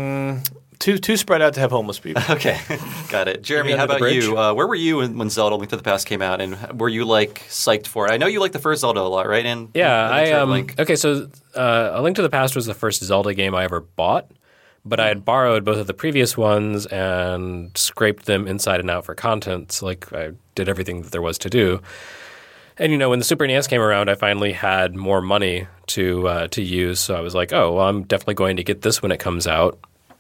Too too spread out to have homeless people. Okay, got it. Jeremy, Maybe how under the about bridge? you? Uh, where were you when, when Zelda: Link to the Past came out, and were you like psyched for it? I know you liked the first Zelda a lot, right? And Yeah, I Adventure of um Link. okay. So, uh, A Link to the Past was the first Zelda game I ever bought, but I had borrowed both of the previous ones and scraped them inside and out for content. So, like I did everything that there was to do. And you know, when the Super N E S came around, I finally had more money to uh, to use. So I was like, oh, well, I'm definitely going to get this when it comes out.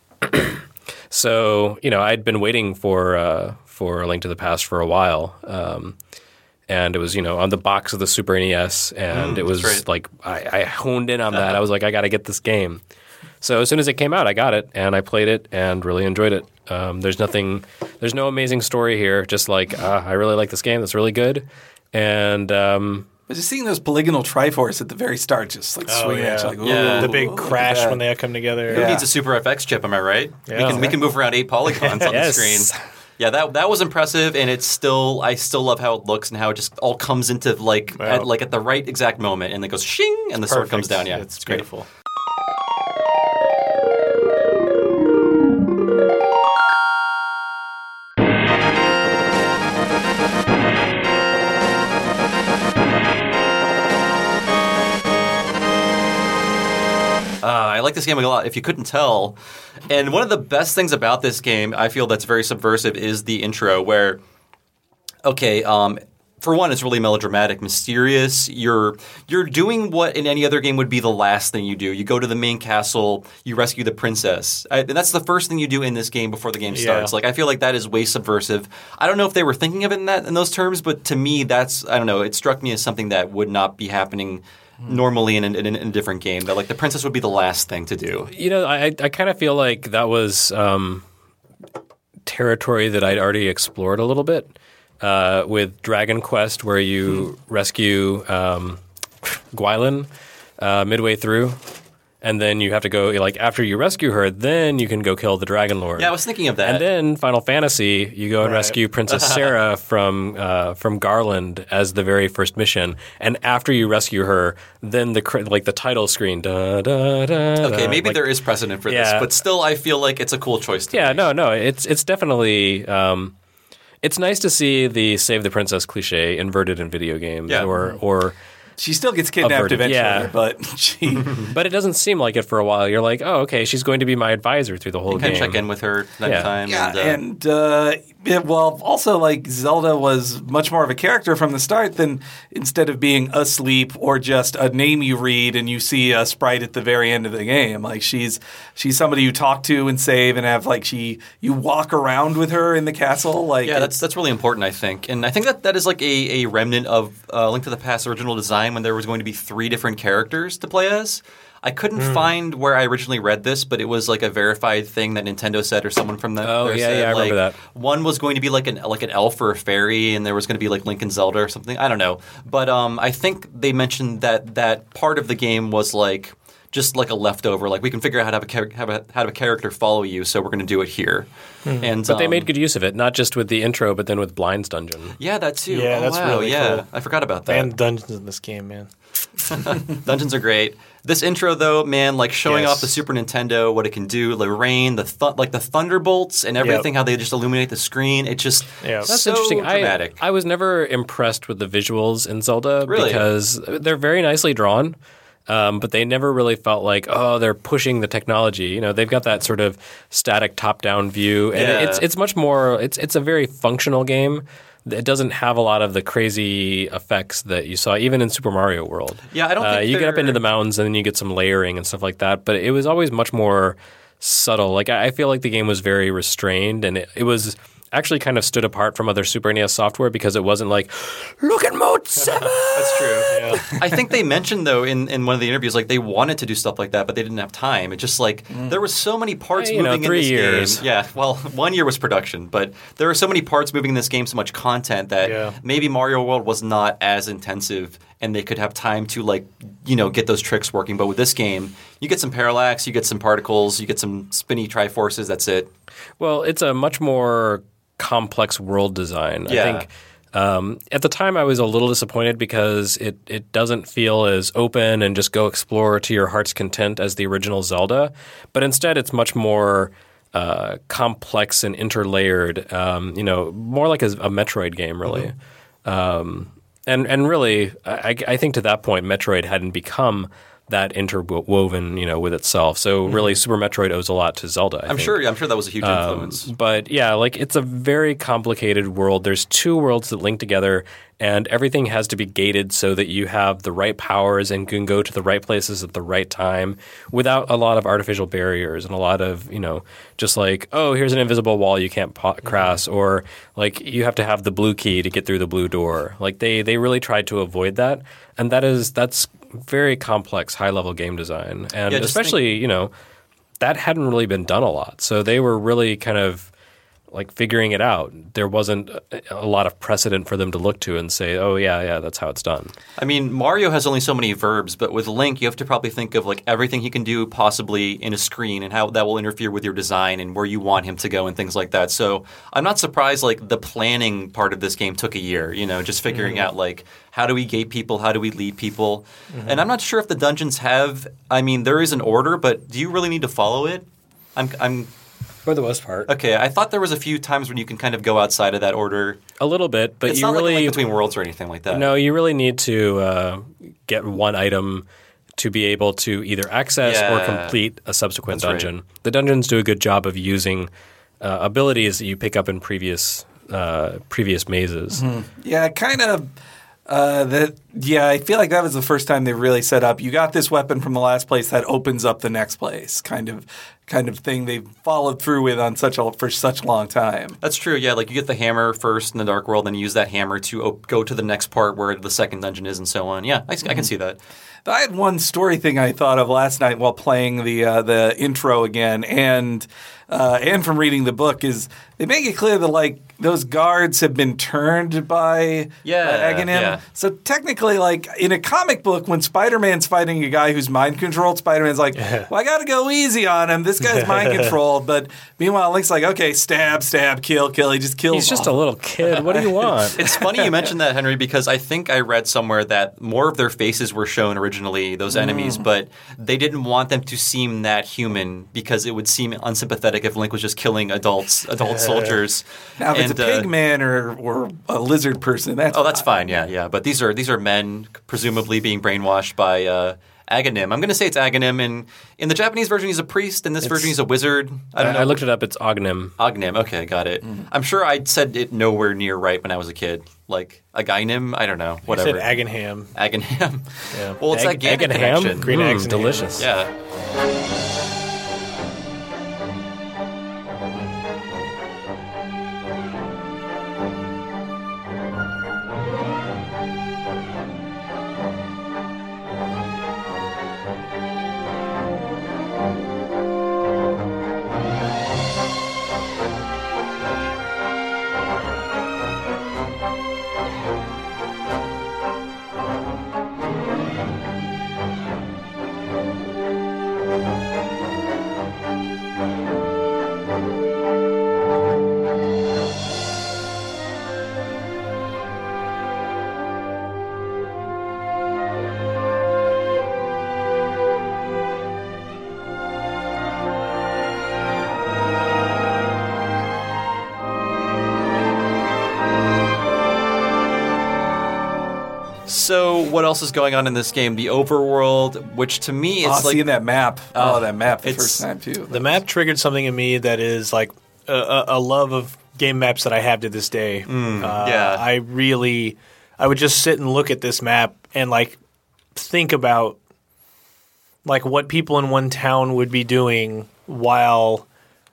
So you know, I'd been waiting for uh, for A Link to the Past for a while. Um, And it was, you know, on the box of the Super N E S, and Mm, it was that's right. like I, I honed in on that. I was like, I got to get this game. So as soon as it came out, I got it, and I played it, and really enjoyed it. Um, there's nothing, there's no amazing story here. Just like uh, I really like this game. That's really good, and um, But just seeing those polygonal Triforce at the very start, just like swinging at you, like, Yeah. ooh, The big look at crash that. when they come together. Who Yeah. needs a Super F X chip? Am I right? We Yeah. can we can move around eight polygons on the Yes. screen. Yeah, that that was impressive, and it's still I still love how it looks and how it just all comes into like Yeah. at, like at the right exact moment, and it goes shing, and the sword comes down. Yeah, it's, great. beautiful. Uh, I like this game a lot, if you couldn't tell. And one of the best things about this game, I feel that's very subversive, is the intro where, okay, um, for one, it's really melodramatic, mysterious. You're you're doing what in any other game would be the last thing you do. You go to the main castle, you rescue the princess. I, and that's the first thing you do in this game before the game starts. Yeah. Like I feel like that is way subversive. I don't know if they were thinking of it in that in those terms, but to me, that's I don't know. It struck me as something that would not be happening normally in, in, in a different game. That like the princess would be the last thing to do. you know, I I kind of feel like that was um, territory that I'd already explored a little bit. Uh, with Dragon Quest, where you rescue um, Gwylan uh, midway through, and then you have to go like after you rescue her, then you can go kill the Dragon Lord. Yeah, I was thinking of that. And then Final Fantasy, you go and Right. rescue Princess Sarah from uh, from Garland as the very first mission, and after you rescue her, then the cr- like the title screen. Da, da, da, Okay, da, maybe like- there is precedent for this, Yeah. but still, I feel like it's a cool choice to Yeah, make. no, no, it's it's definitely. Um, it's nice to see the save the princess cliche inverted in video games, Yeah. or or, She still gets kidnapped Averted, eventually, yeah. but she. but it doesn't seem like it for a while. You're like, oh, okay, she's going to be my advisor through the whole You can game. check in with her next Yeah. time. Yeah, and, uh, and uh, Yeah, well, also, like, Zelda was much more of a character from the start than instead of being asleep or just a name you read and you see a sprite at the very end of the game. Like, she's she's somebody you talk to and save and have, like, she you walk around with her in the castle. Like, yeah, that's that's really important, I think. And I think that that is like a, a remnant of uh, Link to the Past original design when there was going to be three different characters to play as. I couldn't mm. find where I originally read this, but it was like a verified thing that Nintendo said, or someone from the oh there yeah said, yeah I like, remember that. One was going to be like an like an elf or a fairy, and there was going to be like Link and Zelda or something. I don't know, but um, I think they mentioned that that part of the game was like just like a leftover. Like we can figure out how to have a, char- have a how to have a character follow you, so we're going to do it here. Mm. And but um, they made good use of it, not just with the intro, but then with Blind's Dungeon. Yeah, that too. Yeah, oh, that's wow. really yeah, cool. I forgot about that. And dungeons in this game, man. Dungeons are great. This intro, though, man, like showing yes. off the Super Nintendo, what it can do, the rain, the th- like the thunderbolts, and everything, yep. how they just illuminate the screen. It just yep. That's so interesting. dramatic. I, I was never impressed with the visuals in Zelda Really? because they're very nicely drawn. Um, but they never really felt like, oh, they're pushing the technology. You know, they've got that sort of static top-down view, and Yeah. it's it's much more. It's it's a very functional game. It doesn't have a lot of the crazy effects that you saw even in Super Mario World. Yeah, I don't Uh, think you get up they're- into the mountains and then you get some layering and stuff like that. But it was always much more subtle. Like I I feel like the game was very restrained, and it, it was actually kind of stood apart from other Super N E S software because it wasn't like, look at Mode seven! That's true. Yeah. I think they mentioned, though, in, in one of the interviews, like they wanted to do stuff like that, but they didn't have time. It just like mm. there were so many parts Hey, you moving know, three in this years. game. Yeah, well, one year was production, but there were so many parts moving in this game, so much content that Yeah. maybe Mario World was not as intensive, and they could have time to like you know get those tricks working. But with this game, you get some parallax, you get some particles, you get some spinny Triforces. That's it. Well, it's a much more complex world design. Yeah. I think um, at the time I was a little disappointed because it, it doesn't feel as open and just go explore to your heart's content as the original Zelda. But instead it's much more uh, complex and interlayered, um, you know, more like a, a Metroid game really. Mm-hmm. Um, and, and really, I, I think to that point Metroid hadn't become that interwoven, you know, with itself. So really, mm-hmm. Super Metroid owes a lot to Zelda. I I'm think. sure. I'm sure that was a huge influence. Um, but yeah, like it's a very complicated world. There's two worlds that link together, and everything has to be gated so that you have the right powers and can go to the right places at the right time without a lot of artificial barriers and a lot of, you know, just like, oh, here's an invisible wall you can't po- cross, mm-hmm. or like you have to have the blue key to get through the blue door. Like they they really tried to avoid that, and that is that's very complex, high-level game design. And yeah, especially, think- you know, that hadn't really been done a lot. So they were really kind of like figuring it out. There wasn't a lot of precedent for them to look to and say, oh, yeah, yeah, that's how it's done. I mean, Mario has only so many verbs, but with Link, you have to probably think of like everything he can do possibly in a screen and how that will interfere with your design and where you want him to go and things like that. So I'm not surprised like the planning part of this game took a year, you know, just figuring mm-hmm. out like how do we gate people, how do we lead people. Mm-hmm. And I'm not sure if the dungeons have – I mean, there is an order, but do you really need to follow it? I'm I'm – For the most part. Okay, I thought there was a few times when you can kind of go outside of that order. A little bit, but it's you not really like a Link Between Worlds or anything like that. No, you really need to uh, get one item to be able to either access Yeah. or complete a subsequent That's dungeon. right. The dungeons do a good job of using uh, abilities that you pick up in previous uh, previous mazes. Mm-hmm. Yeah, kind of. Uh, that yeah, I feel like that was the first time they really set up. You got this weapon from the last place that opens up the next place, kind of, kind of thing they followed through with on such a for such a long time. That's true. Yeah, like you get the hammer first in the Dark World, then you use that hammer to op- go to the next part where the second dungeon is, and so on. Yeah, I, mm-hmm. I can see that. I had one story thing I thought of last night while playing the uh, the intro again, and uh, and from reading the book is they make it clear that like those guards have been turned by Yeah, uh, Aghanim. yeah. So technically, like in a comic book, when Spider-Man's fighting a guy who's mind controlled, Spider-Man's like, well, I got to go easy on him. This guy's mind controlled. But meanwhile, Link's like, okay, stab, stab, kill, kill. He just kills. He's just a all. little kid. What do you want? It's funny you mentioned that, Henry, because I think I read somewhere that more of their faces were shown originally, those enemies, Mm. but they didn't want them to seem that human because it would seem unsympathetic if Link was just killing adults, adult soldiers. Now, if And, it's a pig uh, man or, or a lizard person, that's Oh, that's fine. fine. Yeah, yeah. But these are these are men presumably being brainwashed by uh, Aghanim. I'm going to say it's Aghanim. And in the Japanese version, he's a priest. In this version, he's a wizard. I don't I, know. I looked it up. It's Ognim. Aghanim. Okay, got it. Mm. I'm sure I said it nowhere near right when I was a kid. Like Aghanim? I don't know. Whatever. You said Aghanim. Aghanim. Yeah. Well, it's Egg, Egg, egg and connection. ham? Green Mm, eggs and ham. delicious. Yeah. So what else is going on in this game? The overworld, which to me Oh, it's like seeing that map. Uh, oh, that map the it's- first time, too. The map triggered something in me that is like a, a, a love of game maps that I have to this day. uh, yeah. I really, I would just sit and look at this map and like think about like what people in one town would be doing while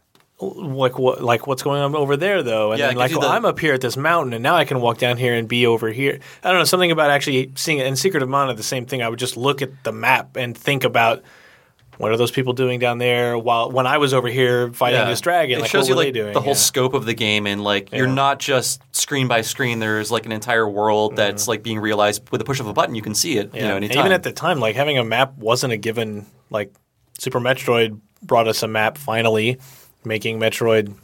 like what like what's going on over there though, and Yeah, it then gives like you well, the- I'm up here at this mountain and now I can walk down here and be over here. I don't know, something about actually seeing it. In Secret of Mana, the same thing. I would just look at the map and think about what are those people doing down there while when I was over here fighting Yeah. this dragon. It like, shows what you were like they doing? the whole Yeah. scope of the game, and like you're Yeah. not just screen by screen. There's like an entire world that's like being realized with the push of a button. You can see it. You know, Yeah. And anytime. even at the time, like having a map wasn't a given. Like Super Metroid brought us a map finally, making Metroid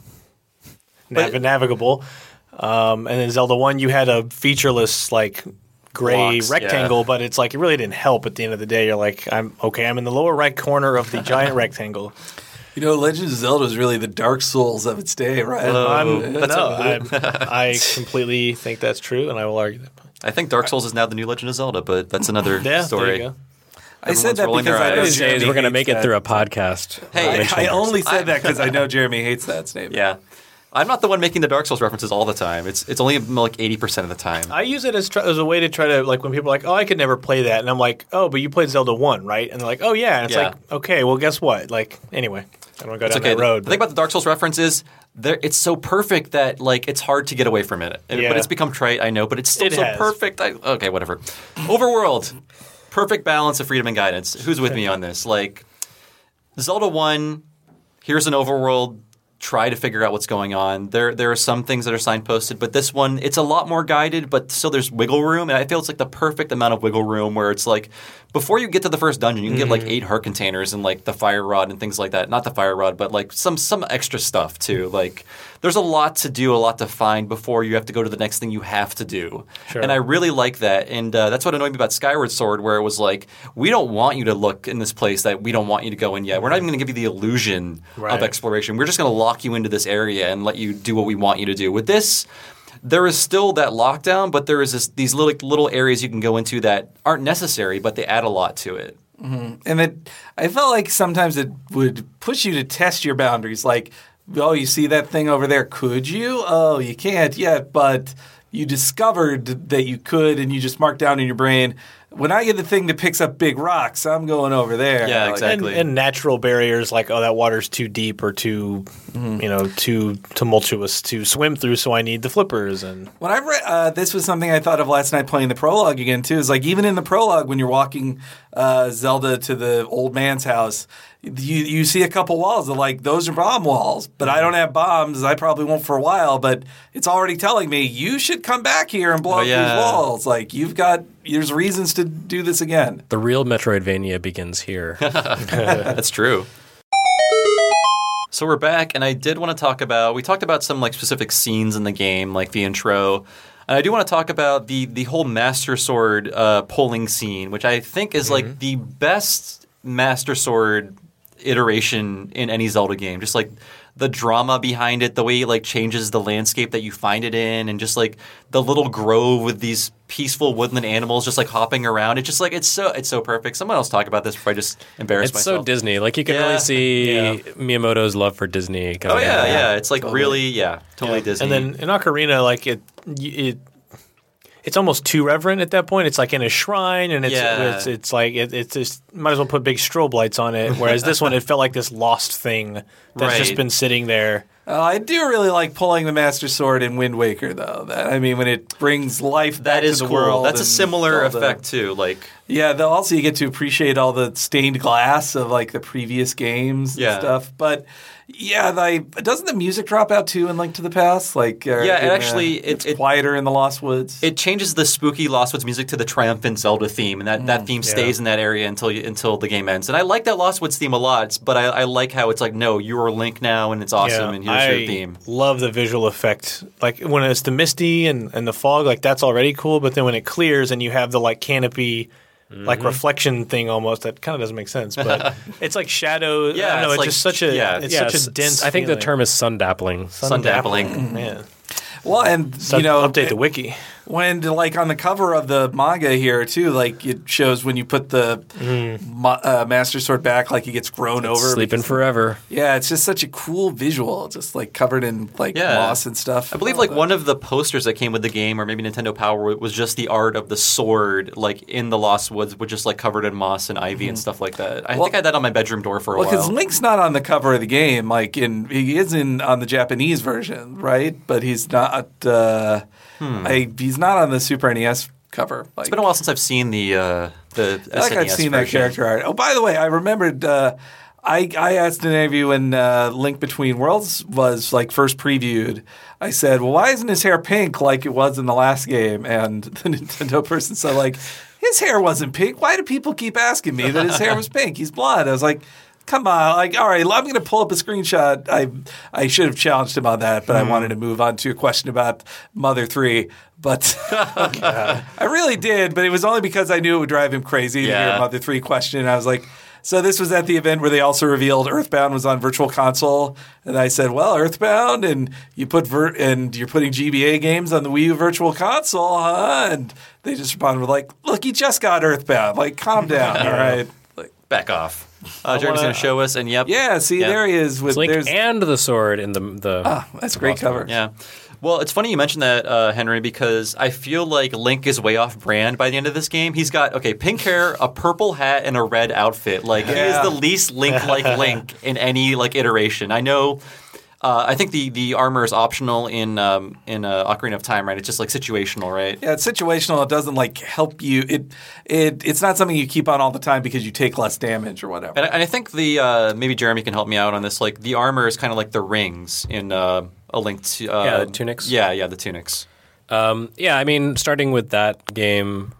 nav- But- navigable. Um, and then Zelda One, you had a featureless like gray Blocks, rectangle, yeah. but it's like it really didn't help. At the end of the day, you're like, I'm okay. I'm in the lower right corner of the giant rectangle. You know, Legend of Zelda is really the Dark Souls of its day, right? I'm, That's no, a- I'm, I completely think that's true, and I will argue that. I think Dark Souls is now the new Legend of Zelda, but that's another Yeah, story. there you go. I said Everyone's that rolling because their I know eyes. These Jeremy days, we're going to hates make it that. through a podcast. Hey, mentioning I this. only said that because I know Jeremy hates that statement. Yeah. I'm not the one making the Dark Souls references all the time. It's it's only like eighty percent of the time. I use it as, try, as a way to try to, like, when people are like, oh, I could never play that. And I'm like, oh, but you played Zelda one, right? And they're like, oh, yeah. And it's Yeah. like, okay, well, guess what? Like, anyway, I don't want to go It's down okay. that road. The thing about the Dark Souls reference is there, it's so perfect that like it's hard to get away from it. And- Yeah. But it's become trite, I know, but it's still It so has. perfect. I, okay, whatever. Overworld. Perfect balance of freedom and guidance. Who's with me on this? Like Zelda one, here's an overworld. Try to figure out what's going on. There there are some things that are signposted, but this one, it's a lot more guided, but still there's wiggle room. And I feel it's like the perfect amount of wiggle room where it's like before you get to the first dungeon, you can get like eight heart containers and like the fire rod and things like that. Not the fire rod, but like some some extra stuff too. Like there's a lot to do, a lot to find before you have to go to the next thing you have to do. Sure. And I really like that. And uh, that's what annoyed me about Skyward Sword, where it was like, we don't want you to look in this place that we don't want you to go in yet. We're not even going to give you the illusion Right. of exploration. We're just going to lock you into this area and let you do what we want you to do. With this, there is still that lockdown, but there is this, these little little areas you can go into that aren't necessary, but they add a lot to it. And it, I felt like sometimes it would push you to test your boundaries. Like, oh, you see that thing over there? Could you? Oh, you can't yet, but you discovered that you could, and you just marked down in your brain, when I get the thing that picks up big rocks, I'm going over there. Yeah, Like, exactly. and, and natural barriers like, oh, that water's too deep or too, you know, too tumultuous to swim through, so I need the flippers. And When I read, uh, this was something I thought of last night playing the prologue again too. Is like even in the prologue when you're walking uh, Zelda to the old man's house, you you see a couple walls that like those are bomb walls, but I don't have bombs. I probably won't for a while, but it's already telling me you should come back here and blow Oh, up yeah. these walls. Like you've got there's reasons to do this again. The real Metroidvania begins here. That's true. So we're back, and I did want to talk about. We talked about some like specific scenes in the game, like the intro, and I do want to talk about the the whole Master Sword uh, pulling scene, which I think is like the best Master Sword iteration in any Zelda game. Just like the drama behind it, the way it like changes the landscape that you find it in, and just like the little grove with these peaceful woodland animals just like hopping around. It's just like it's so it's so perfect. Someone else talk about this before I just embarrass It's myself. so Disney. Like you can Yeah. really see Yeah. Miyamoto's love for Disney. Oh coming yeah, out. yeah. It's like really, yeah, totally Disney. And then in Ocarina, like it, it, it's almost too reverent at that point. It's like in a shrine, and it's Yeah. it's, it's like it, it's just might as well put big strobe lights on it. Whereas this one, it felt like this lost thing that's just Right. been sitting there. Uh, I do really like pulling the Master Sword in Wind Waker, though. That, I mean, when it brings life back that is to the cool. world. That's a and similar all the- effect too. Like Yeah, though also you get to appreciate all the stained glass of like the previous games and Yeah. stuff. But yeah, like doesn't the music drop out too in Link to the Past? Like uh, Yeah, it in, uh, actually- it- it's it- quieter in the Lost Woods. it changes the spooky Lost Woods music to the triumphant Zelda theme, and that, that theme stays in that area until you, until the game ends. And I like that Lost Woods theme a lot, but I, I like how it's like, no, you are Link now, and it's awesome, and here's I your theme. love the visual effect. Like when it's the misty and, and the fog, like that's already cool. But then when it clears and you have the like canopy, like reflection thing almost, that kind of doesn't make sense. But it's like shadow. Yeah, I don't know. it's It's, like- just such a yeah. it's Yeah, such s- a dense. I think the feeling. term is sundappling. Sun dappling. Man, well, and so you know, update the wiki. when like on the cover of the manga here too, like it shows when you put the ma- uh, Master Sword back, like it gets grown over. Sleeping because- forever. Yeah, it's just such a cool visual, just like covered in like Yeah. moss and stuff. I believe like one of the posters that came with the game, or maybe Nintendo Power, was just the art of the sword, like in the Lost Woods, with just like covered in moss and ivy and stuff like that. I Well- think I had that on my bedroom door for a Well, because while. Link's not on the cover of the game, like in he is in on the Japanese version, right? But he's not. Uh, I, he's not on the Super N E S cover. Like, It's been a while since I've seen the uh, the I like I've S N E S seen that version. character art. Oh, by the way, I remembered. Uh, I I asked in an interview when uh, Link Between Worlds was like first previewed. I said, "Well, why isn't his hair pink like it was in the last game?" And the Nintendo person said, "Like his hair wasn't pink. Why do people keep asking me that his hair was pink? He's blonde." I was like, come on, like, all right, I'm going to pull up a screenshot. I I should have challenged him on that, but I wanted to move on to a question about Mother three. But I really did, but it was only because I knew it would drive him crazy to hear Yeah. a Mother three question. I was like, so this was at the event where they also revealed Earthbound was on Virtual Console, and I said, well, Earthbound, and you put ver- and you're putting G B A games on the Wii U Virtual Console, huh? And they just responded with like, look, he just got Earthbound. Like, calm down, all right? Like, Back off. Uh, Jeremy's wanna- going to show us, and yep. yeah, see, Yeah. there he is with It's Link there's and the sword in the the. ah, that's a great cover. Yeah. Well, it's funny you mentioned that, uh, Henry, because I feel like Link is way off brand by the end of this game. He's got, okay, pink hair, a purple hat, and a red outfit. Like, he is Yeah. the least Link-like Link in any, like, iteration. I know... Uh, I think the, the armor is optional in um, in uh, Ocarina of Time, right? It's just like situational, right? Yeah, it's situational. It doesn't like help you. It it it's not something you keep on all the time because you take less damage or whatever. And I, and I think the uh, maybe Jeremy can help me out on this. Like the armor is kind of like the rings in uh, A Link to uh, Yeah, the tunics. Yeah, yeah, the tunics. Um, yeah, I mean, starting with that game,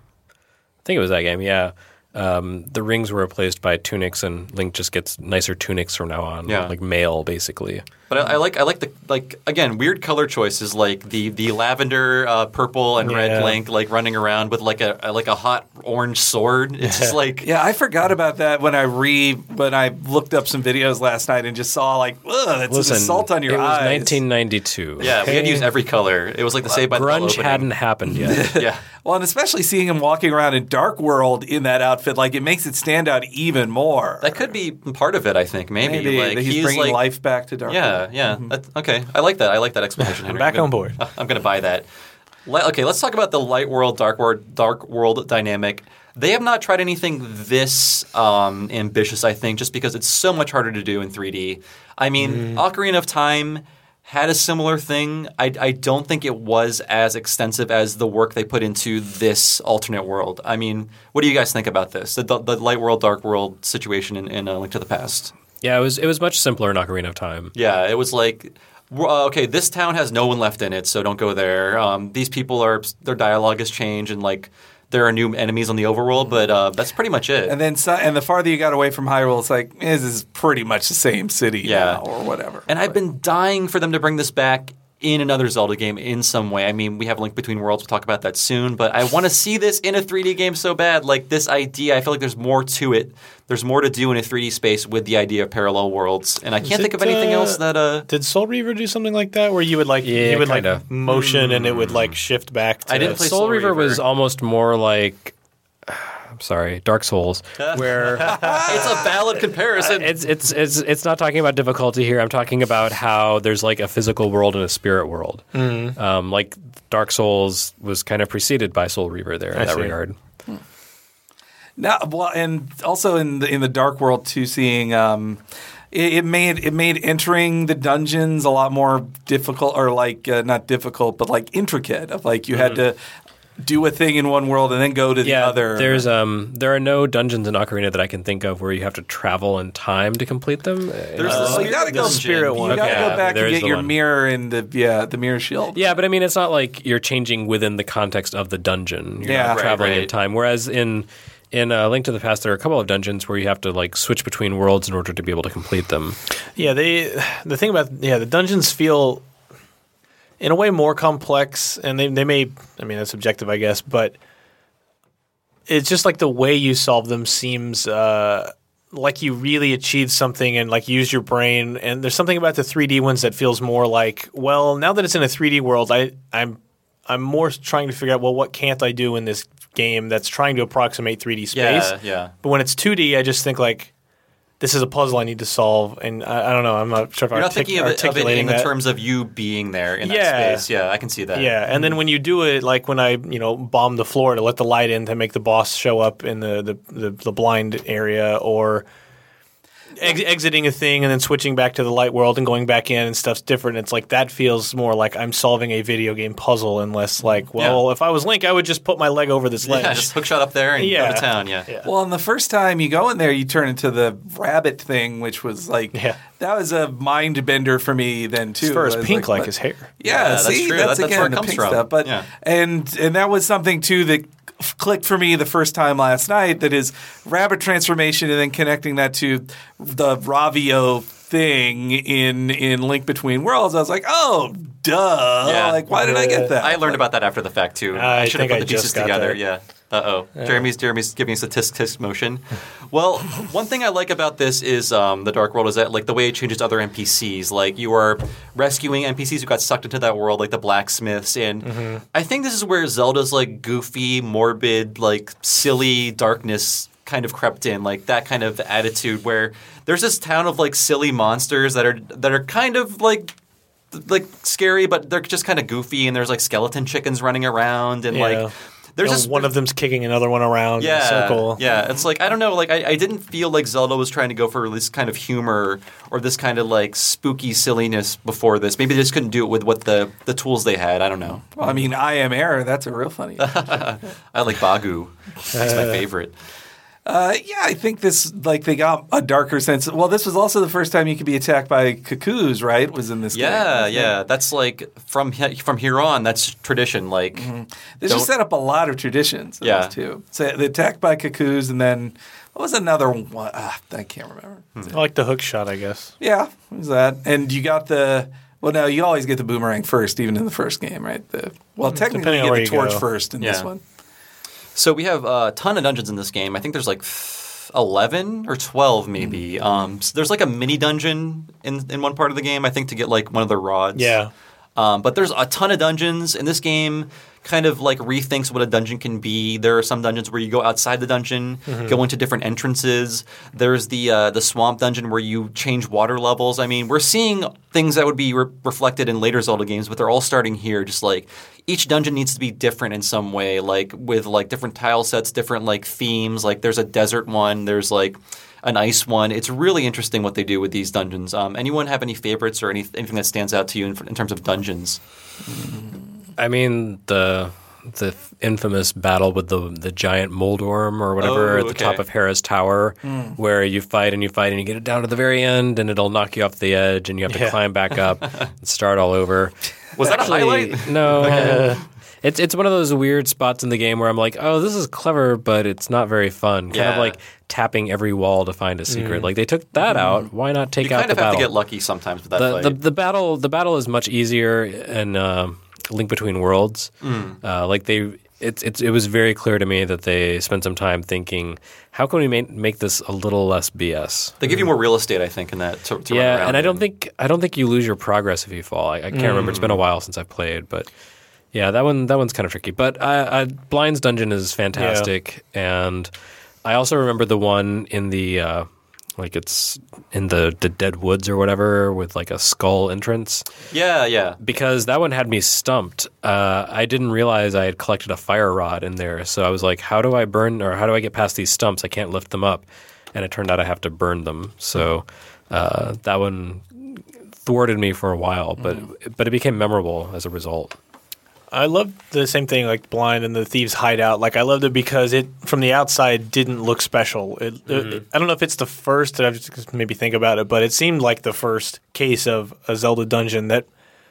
I think it was that game. Yeah, um, the rings were replaced by tunics, and Link just gets nicer tunics from now on. Yeah. Like mail, basically. But I, I like I like the like again weird color choices like the the lavender, uh, purple, and red Yeah. Link like running around with like a, a like a hot orange sword. It's just like Yeah, I forgot about that when I re when I looked up some videos last night and just saw like, ugh, that's Listen, an assault on your it was eyes. nineteen ninety-two. yeah, we had to use every color. It was like the Saved by the Bell Grunge opening. hadn't happened yet. Yeah. Well, and especially seeing him walking around in Dark World in that outfit, like it makes it stand out even more. That could be part of it, I think. Maybe, Maybe like that he's, he's bringing like, life back to Dark Yeah, World. yeah. That, okay, I like that. I like that explanation. Henry. back I'm on gonna- board. I'm going to buy that. Le- okay, let's talk about the light world, dark world, dark world dynamic. They have not tried anything this um, ambitious, I think, just because it's so much harder to do in three D. I mean, Ocarina of Time had a similar thing. I, I don't think it was as extensive as the work they put into this alternate world. I mean, what do you guys think about this? The, the, the light world, dark world situation in, in uh, Link to the Past? Yeah, it was it was much simpler in Ocarina of Time. Yeah, it was like, uh, okay, this town has no one left in it, so don't go there. Um, these people are their dialogue has changed, and like there are new enemies on the overworld, but uh, that's pretty much it. And then, so, and the farther you got away from Hyrule, it's like eh, this is pretty much the same city Yeah. now, or whatever. And I've been dying for them to bring this back in another Zelda game in some way. I mean, we have Link Between Worlds. We'll talk about that soon. But I want to see this in a three D game so bad. Like, this idea, I feel like there's more to it. There's more to do in a three D space with the idea of parallel worlds. And I can't Is think it, of anything uh, else that... Uh, Did Soul Reaver do something like that, where you would like Yeah, you would kinda. like motion and it would like shift back? To I didn't play Soul, Soul Reaver, Reaver. was almost more like, I'm sorry, Dark Souls, where it's a valid comparison. it's it's it's it's not talking about difficulty here. I'm talking about how there's like a physical world and a spirit world. Mm-hmm. Um, like Dark Souls was kind of preceded by Soul Reaver there in I that see. regard. Now, well, and also in the in the Dark World too, seeing um, it, it made it made entering the dungeons a lot more difficult, or like uh, not difficult, but like intricate. Of like you had to do a thing in one world and then go to the Yeah, other. there's um there are no dungeons in Ocarina that I can think of where you have to travel in time to complete them. There's Uh, the Well, you gotta go dungeon. spirit one. You gotta Okay. go back There and is get the your one. mirror and the yeah the mirror shield. Yeah, but I mean, it's not like you're changing within the context of the dungeon. You're Yeah. not Right, traveling in right. time. Whereas in in uh, Link to the Past, there are a couple of dungeons where you have to like switch between worlds in order to be able to complete them. Yeah, they. The thing about yeah, the dungeons feel in a way more complex, and they they may. I mean, that's subjective, I guess, but it's just like the way you solve them seems uh, like you really achieved something and like use your brain. And there's something about the three D ones that feels more like, well, now that it's in a three D world, I I'm I'm more trying to figure out, well, what can't I do in this game that's trying to approximate three D space? yeah, yeah. But when it's two D, I just think like, this is a puzzle I need to solve, and I, I don't know. I'm not sure if You're I'm not thinking of it, of it articulating in the that. terms of you being there in Yeah. that space. Yeah, I can see that. Yeah, and then when you do it, like when I, you know, bomb the floor to let the light in to make the boss show up in the the, the, the blind area, or ex- exiting a thing and then switching back to the light world and going back in and stuff's different. It's like that feels more like I'm solving a video game puzzle, and less like, well, Yeah. if I was Link, I would just put my leg over this ledge. Yeah, just hookshot up there and Yeah. go to town. Yeah. Yeah. Well, and the first time you go in there, you turn into the rabbit thing, which was like Yeah. that was a mind bender for me then too. As far as I was pink like what- his hair. Yeah, Yeah, that's see, true. that's That- that's again where it the comes pink from. stuff. But Yeah. and and that was something too that f- clicked for me the first time last night. That is rabbit transformation, and then connecting that to the Ravio thing in in Link Between Worlds. I was like, oh, duh! Yeah. Like, why did I get that? I learned about that after the fact too. I should have think put I the just pieces got together. that. Yeah. Uh oh. Jeremy's Jeremy's giving us a tisk tisk motion. Well, one thing I like about this is um, the Dark World is that like the way it changes other N P Cs. Like you are rescuing N P Cs who got sucked into that world, like the blacksmiths, and Mm-hmm. I think this is where Zelda's like goofy, morbid, like silly darkness kind of crept in, like that kind of attitude where there's this town of like silly monsters that are that are kind of like like scary, but they're just kind of goofy, and there's like skeleton chickens running around, and Yeah. like there's And just one of them's kicking another one around in a yeah, circle. yeah. It's like I don't know, like I, I didn't feel like Zelda was trying to go for this kind of humor or this kind of like spooky silliness before this. Maybe they just couldn't do it with what the the tools they had. I don't know. Well, I mean, I am Air. That's a real funny. I like Bagu. He's my favorite. Uh, yeah, I think this like they got a darker sense. Well, this was also the first time you could be attacked by cuckoos, right? Was in this Yeah, game. yeah. That's like from he- from here on. That's tradition. Like They don't- just set up a lot of traditions. In Yeah. this too. So the attack by cuckoos, and then what was another one? Ah, I can't remember. I like the hook shot, I guess. Yeah, what was that? And you got the. Well, no, you always get the boomerang first, even in the first game, right? The, well, technically, Depending on you where get the you torch go. first in this Yeah. one. So we have a ton of dungeons in this game. I think there's like eleven or twelve maybe. Hmm. Um, so there's like a mini dungeon in in one part of the game, I think, to get like one of the rods. Yeah. Um, but there's a ton of dungeons in this game. Kind of like rethinks what a dungeon can be. There are some dungeons where you go outside the dungeon, Mm-hmm. go into different entrances. There's the uh, the swamp dungeon where you change water levels. I mean, we're seeing things that would be re- reflected in later Zelda games, but they're all starting here. Just like each dungeon needs to be different in some way, like with like different tile sets, different like themes. Like there's a desert one. There's like an ice one. It's really interesting what they do with these dungeons. Um, anyone have any favorites or any, anything that stands out to you in, in terms of dungeons? I mean the the infamous battle with the the giant Moldorm or whatever Oh, at the okay. top of Hera's Tower, where you fight and you fight and you get it down to the very end and it'll knock you off the edge and you have to Yeah. climb back up and start all over. Was that a highlight? No. It's it's one of those weird spots in the game where I'm like, oh, this is clever, but it's not very fun. Kind Yeah. of like tapping every wall to find a secret. Like they took that out. Why not take You out kind the of have battle? to get lucky sometimes with that the, fight. the the battle the battle is much easier in uh, Link Between Worlds. Mm. Uh, like they, it's it's it was very clear to me that they spent some time thinking, how can we make make this a little less B S? They give you more real estate, I think, in that. To, to run Yeah, around and I don't in. think I don't think you lose your progress if you fall. I, I can't remember. It's been a while since I've played, but yeah, that one that one's kind of tricky. But I, I, Blind's dungeon is fantastic, and I also remember the one in the uh, like it's in the, the dead woods or whatever with like a skull entrance. Yeah, yeah. Because that one had me stumped. Uh, I didn't realize I had collected a fire rod in there, so I was like, how do I burn or how do I get past these stumps? I can't lift them up, and it turned out I have to burn them. So uh, that one thwarted me for a while, but but it became memorable as a result. I loved the same thing, like Blind and the Thieves' Hideout. Like I loved it because it, from the outside, didn't look special. It, Mm-hmm. it, I don't know if it's the first that I've just maybe think about it, but it seemed like the first case of a Zelda dungeon that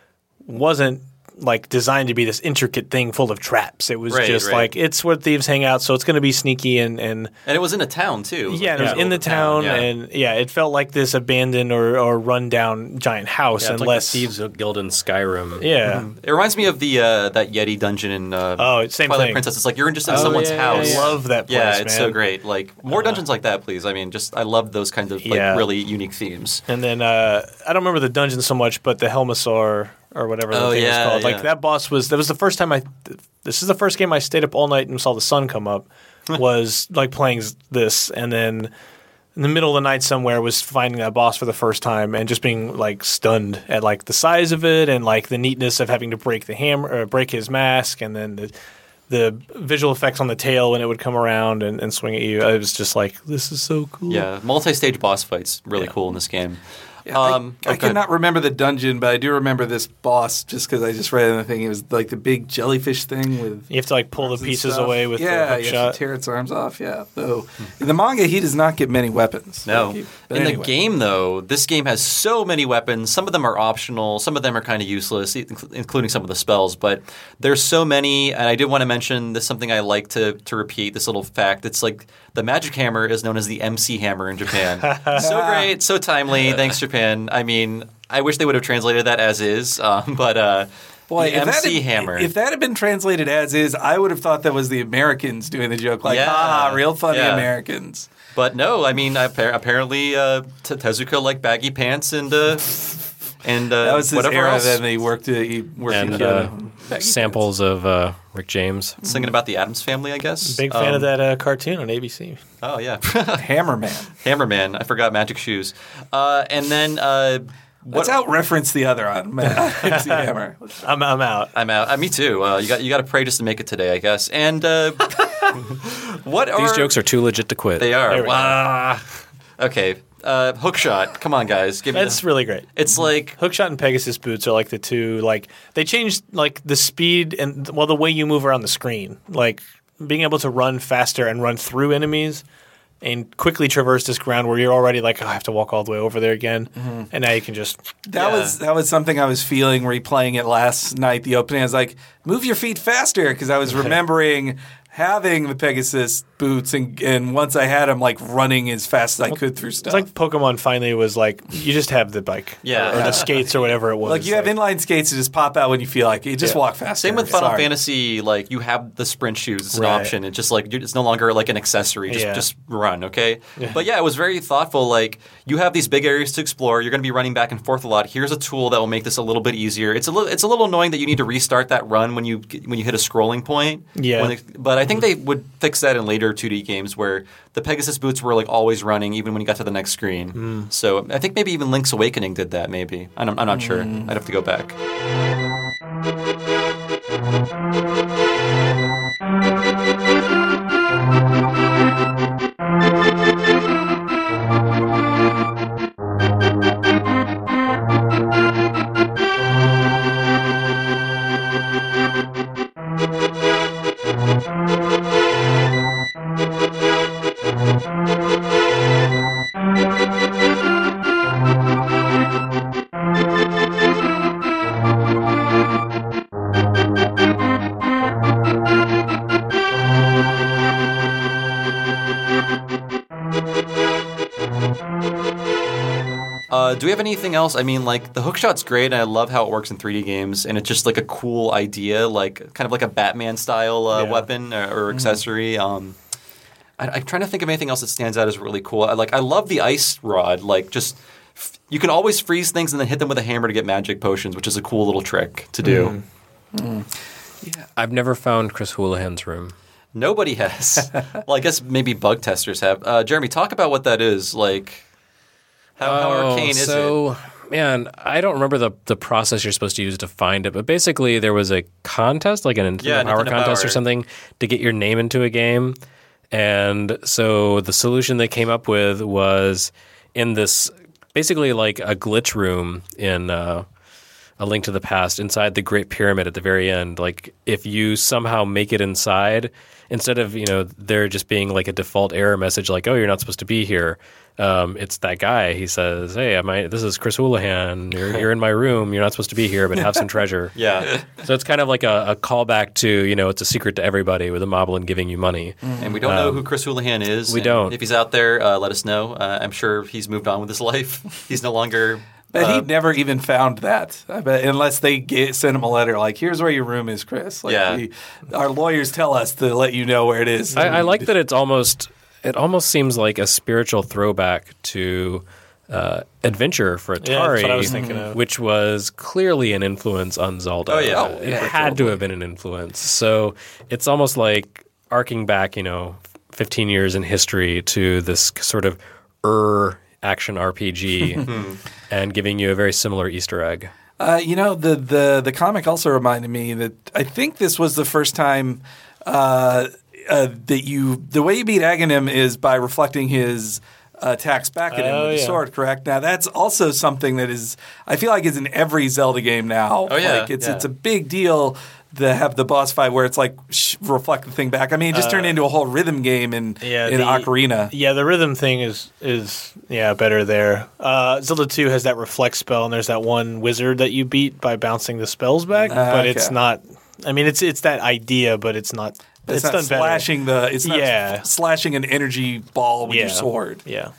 wasn't like designed to be this intricate thing full of traps. It was Right, just right. like it's where thieves hang out, so it's going to be sneaky and and And it was in a town, too. yeah, and it was Yeah. in the town, yeah. and yeah, it felt like this abandoned or, or run down giant house, Yeah, it's unless like the Thieves Guild in Skyrim. yeah. It reminds me of the uh, that Yeti dungeon in uh, Oh, same Twilight thing. Princess. It's like you're just in Oh, someone's yeah, yeah, house. yeah. Love that place, Yeah, it's man. so great. Like more dungeons like that, please. I mean, just I love those kinds of like Yeah. really unique themes. And then uh, I don't remember the dungeon so much, but the Helmasaur or whatever the Oh, thing yeah, was called. yeah. Like that boss was. That was the first time I. This is the first game I stayed up all night and saw the sun come up. Was like playing this, and then in the middle of the night somewhere was finding that boss for the first time and just being like stunned at like the size of it and like the neatness of having to break the hammer, or break his mask, and then the. The visual effects on the tail when it would come around and, and swing at you. I was just like, this is so cool. Yeah, multi-stage boss fights really cool in this game. Yeah, Um, I, I okay. cannot remember the dungeon, but I do remember this boss just because I just read in the thing. It was like the big jellyfish thing with You have to like pull the arms and pieces stuff. away with yeah, the hook you have shot. to tear its arms off. Yeah, though in the manga he does not get many weapons. No. Like, he- but In anyway. the game, though, this game has so many weapons. Some of them are optional. Some of them are kind of useless, inc- including some of the spells. But there's so many, and I did want to mention this is something I like to, to repeat, this little fact. It's like the magic hammer is known as the M C hammer in Japan. So great, so timely. Thanks, Japan. I mean, I wish they would have translated that as is, um, but uh, Boy, the if that M C had- hammer. If that had been translated as is, I would have thought that was the Americans doing the joke. Like, Yeah. ah, real funny Yeah. Americans. But no, I mean, appa- apparently uh, T- Tezuka liked baggy pants and uh, and uh, That was his whatever era. else. Then they worked. Uh, he worked And in uh, Baggy samples of uh, Rick James. Singing about the Addams Family, I guess. Big fan Um, of that uh, cartoon on A B C. Oh yeah, Pants. Hammerman. Hammerman. I forgot Magic Shoes. Uh, and then uh, what? Let's out reference the other on Man- M C Hammer. I'm, I'm out. I'm out. Uh, me too. Uh, you got you got to pray just to make it today, I guess. And uh, what are These jokes are too legit to quit. They are. There we go. Wow. Okay. Uh, Hookshot. Come on, guys. Give me. That's the- really great. It's like Hookshot and Pegasus boots are like the two. Like they changed like the speed and well the way you move around the screen. Like being able to run faster and run through enemies and quickly traverse this ground where you're already like, oh, I have to walk all the way over there again, and now you can just That Yeah. was that was something I was feeling replaying it last night. The opening, I was like, "Move your feet faster," because I was remembering having the Pegasus boots, and, and once I had them, like running as fast as I could through stuff. It's like Pokemon finally was like, you just have the bike, Yeah. or the skates or whatever it was. Like you have inline skates to just pop out when you feel like it. You just Yeah. walk faster. same with Final Sorry. Fantasy. Like you have the sprint shoes. It's an Right. option. It's just like it's no longer like an accessory. Just Yeah. just run. Okay. But yeah, it was very thoughtful. Like you have these big areas to explore. You're going to be running back and forth a lot. Here's a tool that will make this a little bit easier. It's a little it's a little annoying that you need to restart that run when you when you hit a scrolling point. Yeah. When it- but I think they would fix that in later two D games where the Pegasus boots were like always running even when you got to the next screen. So I think maybe even Link's Awakening did that. Maybe I'm, I'm not sure. I'd have to go back. do we have anything else? I mean, like, the hookshot's great, and I love how it works in three D games, and it's just, like, a cool idea, like, kind of like a Batman-style uh, Yeah. weapon or, or Mm-hmm. accessory. Um, I, I'm trying to think of anything else that stands out as really cool. I, like, I love the ice rod. Like, just f- you can always freeze things and then hit them with a hammer to get magic potions, which is a cool little trick to do. Mm-hmm. I've never found Chris Houlihan's room. Nobody has. Well, I guess maybe bug testers have. Uh, Jeremy, talk about what that is. Like, how, how Oh, arcane is it? so, man, I don't remember the, the process you're supposed to use to find it, but basically there was a contest, like a Nintendo Yeah, Power Nintendo contest Power. or something, to get your name into a game. And so the solution they came up with was in this basically like a glitch room in uh, A Link to the Past inside the Great Pyramid at the very end. Like if you somehow make it inside, instead of, you know, there just being like a default error message like, oh, you're not supposed to be here. Um, it's that guy. He says, hey, am I, this is Chris Houlihan. You're, you're in my room. You're not supposed to be here, but have some treasure. Yeah. So it's kind of like a, a callback to, you know, it's a secret to everybody with a moblin giving you money. And we don't know who Chris Houlihan is. we and don't. If he's out there, uh, let us know. Uh, I'm sure he's moved on with his life. He's no longer. But uh, he never even found that, I bet, unless they get, send him a letter like, here's where your room is, Chris. Like, Yeah. we, our lawyers tell us to let you know where it is. I, I like that it's almost it almost seems like a spiritual throwback to uh, Adventure for Atari, Yeah, that's what I was thinking of. which was clearly an influence on Zelda. Oh, yeah. Uh, it had to have been an influence. So it's almost like arcing back, you know, fifteen years in history to this sort of er action R P G and giving you a very similar Easter egg. Uh, you know, the, the the comic also reminded me that I think this was the first time uh, uh, that you the way you beat Aghanim is by reflecting his uh, attacks back at him Oh, with the yeah. sword. Correct? Now that's also something that is I feel like is in every Zelda game now. Oh, yeah, like it's yeah. it's a big deal to have the boss fight where it's like sh- reflect the thing back. I mean, it just turned into a whole rhythm game in Yeah, in the- Ocarina. Yeah, the rhythm thing is is yeah better there. Uh, Zelda two has that reflect spell, and there's that one wizard that you beat by bouncing the spells back, Ah, but it's okay. not. I mean, it's it's that idea, but it's not. It's, It's, not done better. slashing the. It's not Yeah. f- slashing an energy ball with yeah. your sword. Yeah.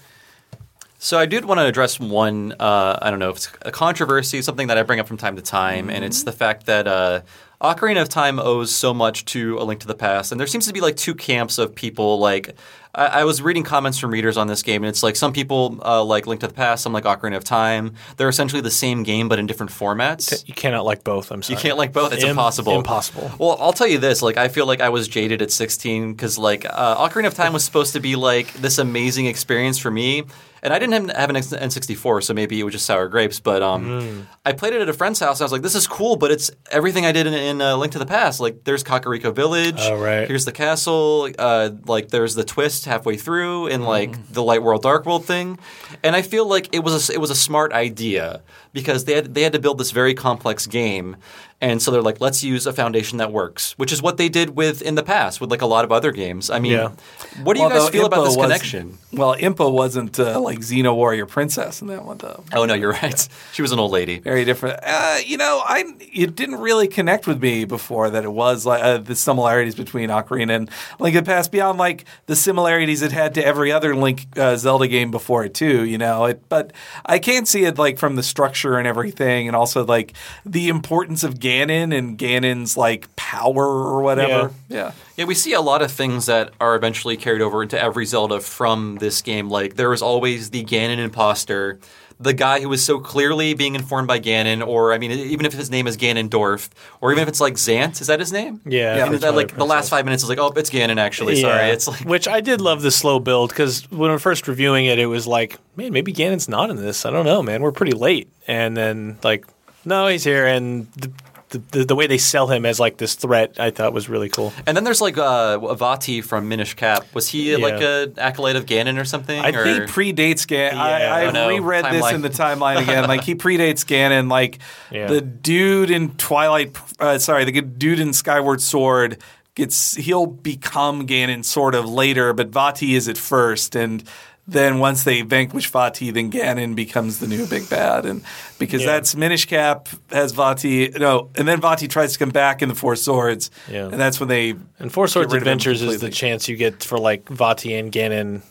So I did want to address one, uh, I don't know if it's a controversy, something that I bring up from time to time, and it's the fact that uh, Ocarina of Time owes so much to A Link to the Past, and there seems to be like two camps of people. Like I, I was reading comments from readers on this game, and it's like some people uh, like Link to the Past, some like Ocarina of Time. They're essentially the same game, but in different formats. You cannot like both. I'm sorry. You can't like both. It's Im- impossible. Impossible. Well, I'll tell you this. Like, I feel like I was jaded at sixteen because, like, uh, Ocarina of Time was supposed to be like this amazing experience for me, and I didn't have, have an N sixty-four, so maybe it was just sour grapes. But um, Mm. I played it at a friend's house, and I was like, "This is cool," but it's everything I did in, in uh, Link to the Past. Like, there's Kakariko Village. Oh, right. Here's the castle. Uh, like, there's the twist halfway through, and like Mm. the Light World, Dark World thing. And I feel like it was a, it was a smart idea because they had they had to build this very complex game. And so they're like, let's use a foundation that works, which is what they did with in the past with like a lot of other games. I mean, Yeah. what do you Although guys feel about Impa this was- connection? Well, Impa wasn't uh, like Xena Warrior Princess in that one, though. Oh no, you're right. She was an old lady. Very different. Uh, you know, I it didn't really connect with me before that it was like uh, the similarities between Ocarina and Link to the Past beyond like the similarities it had to every other Link uh, Zelda game before it too. You know, it, but I can see it like from the structure and everything, and also like the importance of Ganon and Ganon's like power or whatever. Yeah. Yeah, we see a lot of things that are eventually carried over into every Zelda from this game. Like there was always the Ganon imposter, the guy who was so clearly being informed by Ganon, or I mean, even if his name is Ganondorf, or even if it's like Zant, is that his name? Yeah. And Prince that, like Twilight the last Princess. five minutes is like, oh, it's Ganon actually. Sorry, Yeah. it's like Which I did love the slow build because when we were first reviewing it, it was like, man, maybe Ganon's not in this. I don't know, man. We're pretty late. And then like, no, he's here. And the, the, the, the way they sell him as like this threat, I thought was really cool. And then there's like uh, Vati from Minish Cap. Was he Yeah. like an acolyte of Ganon or something? I or? think predates Ganon. Yeah. I, I Oh, no. reread this Timeline. in the timeline again. Like he predates Ganon. Like Yeah. the dude in Twilight, uh, sorry, the good dude in Skyward Sword gets he'll become Ganon sort of later, but Vati is at first, and then once they vanquish Vati, then Ganon becomes the new big bad, and because Yeah. that's Minish Cap has Vati, no, and then Vati tries to come back in the Four Swords, Yeah. and that's when they And Four Swords Get rid of him Adventures is the completely. chance you get for like Vati and Ganon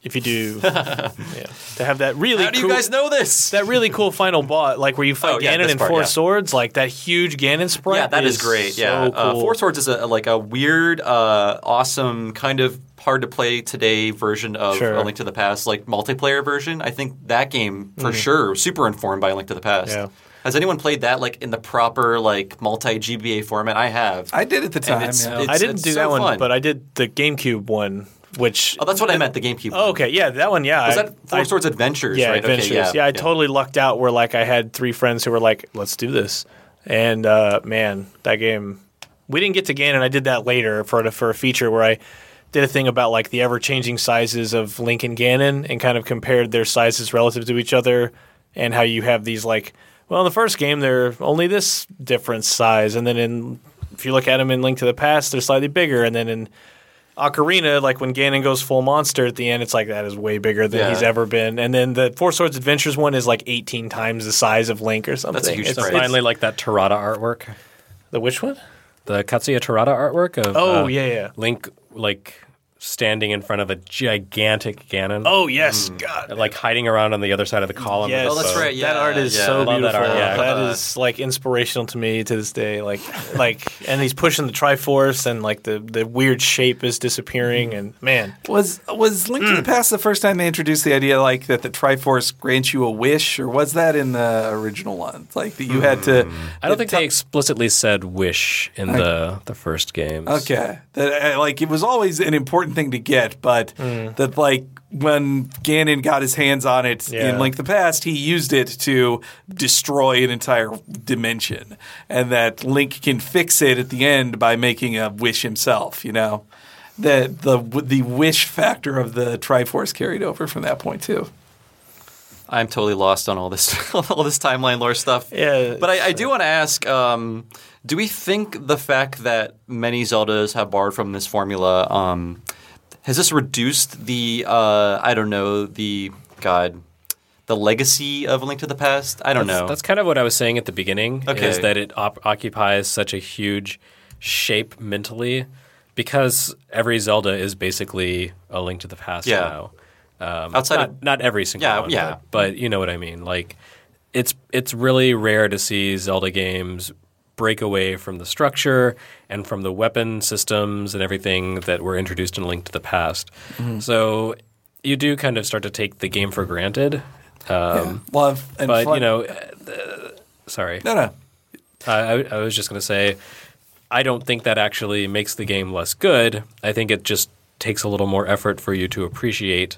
If you do, yeah, to have that really How do cool, you guys know this? that really cool final boss, like where you fight Oh, yeah, Ganon this and part, Four yeah. Swords, like that huge Ganon sprite. Yeah, that is, is great. So yeah, cool. uh, Four Swords is a, like a weird, uh, awesome, kind of hard to play today version of Sure. A Link to the Past, like multiplayer version. I think that game for sure was super informed by A Link to the Past. Yeah. Has anyone played that like in the proper like multi G B A format? I have. I did at the And time. it's- yeah. it's- I didn't it's do so that one, fun. but I did the GameCube one, which. Oh, that's what I meant. The GameCube. Oh, okay, yeah, that one, yeah. Was I- that Four I- Swords Adventures? Yeah, right? Adventures. Okay, yeah, I totally lucked out where like I had three friends who were like, "Let's do this," and uh, man, that game. We didn't get to Ganon. I did that later for for a feature where I did a thing about like the ever changing sizes of Link and Ganon and kind of compared their sizes relative to each other, and how you have these like. Well, in the first game, they're only this different size, and then in if you look at them in Link to the Past, they're slightly bigger, and then in Ocarina, like when Ganon goes full monster at the end, it's like that is way bigger than Yeah. he's ever been. And then the Four Swords Adventures one is like eighteen times the size of Link or something. That's a huge It's- sprite. it's- Finally, like that Terada artwork, the which one? the Katsuya Terada artwork of Oh uh, yeah, yeah. Link like standing in front of a gigantic Ganon. Oh yes, God. Like hiding around on the other side of the column. Yes. Oh, that's right. Yeah, that art is yeah. so I love beautiful. that art, yeah. That Uh, is like inspirational to me to this day. Like, like, and he's pushing the Triforce, and like the, the weird shape is disappearing. And man, Was was Link Mm. to the Past the first time they introduced the idea like that the Triforce grants you a wish, or was that in the original one? Like that you had to. I don't think they explicitly said wish in the the first games. Okay, that uh, like it was always an important thing to get, but that like when Ganon got his hands on it Yeah. in Link to the Past, he used it to destroy an entire dimension, and that Link can fix it at the end by making a wish himself. You know, that the the wish factor of the Triforce carried over from that point too. I'm totally lost on all this all this timeline lore stuff. Yeah, But I, I do want to ask, um, do we think the fact that many Zeldas have borrowed from this formula, um, has this reduced the, uh, I don't know, the, God, the legacy of A Link to the Past? I don't know. That's kind of what I was saying at the beginning, Okay. is that it op- occupies such a huge shape mentally because every Zelda is basically a Link to the Past Yeah. now. Um, Outside not, of- not every single Yeah, one, yeah. But, but you know what I mean. Like, it's it's really rare to see Zelda games break away from the structure and from the weapon systems and everything that were introduced in Link to the Past. Mm-hmm. So you do kind of start to take the game for granted. Um, Well, and But, fun- you know, uh, sorry. no, no. I, I I was just going to say, I don't think that actually makes the game less good. I think it just takes a little more effort for you to appreciate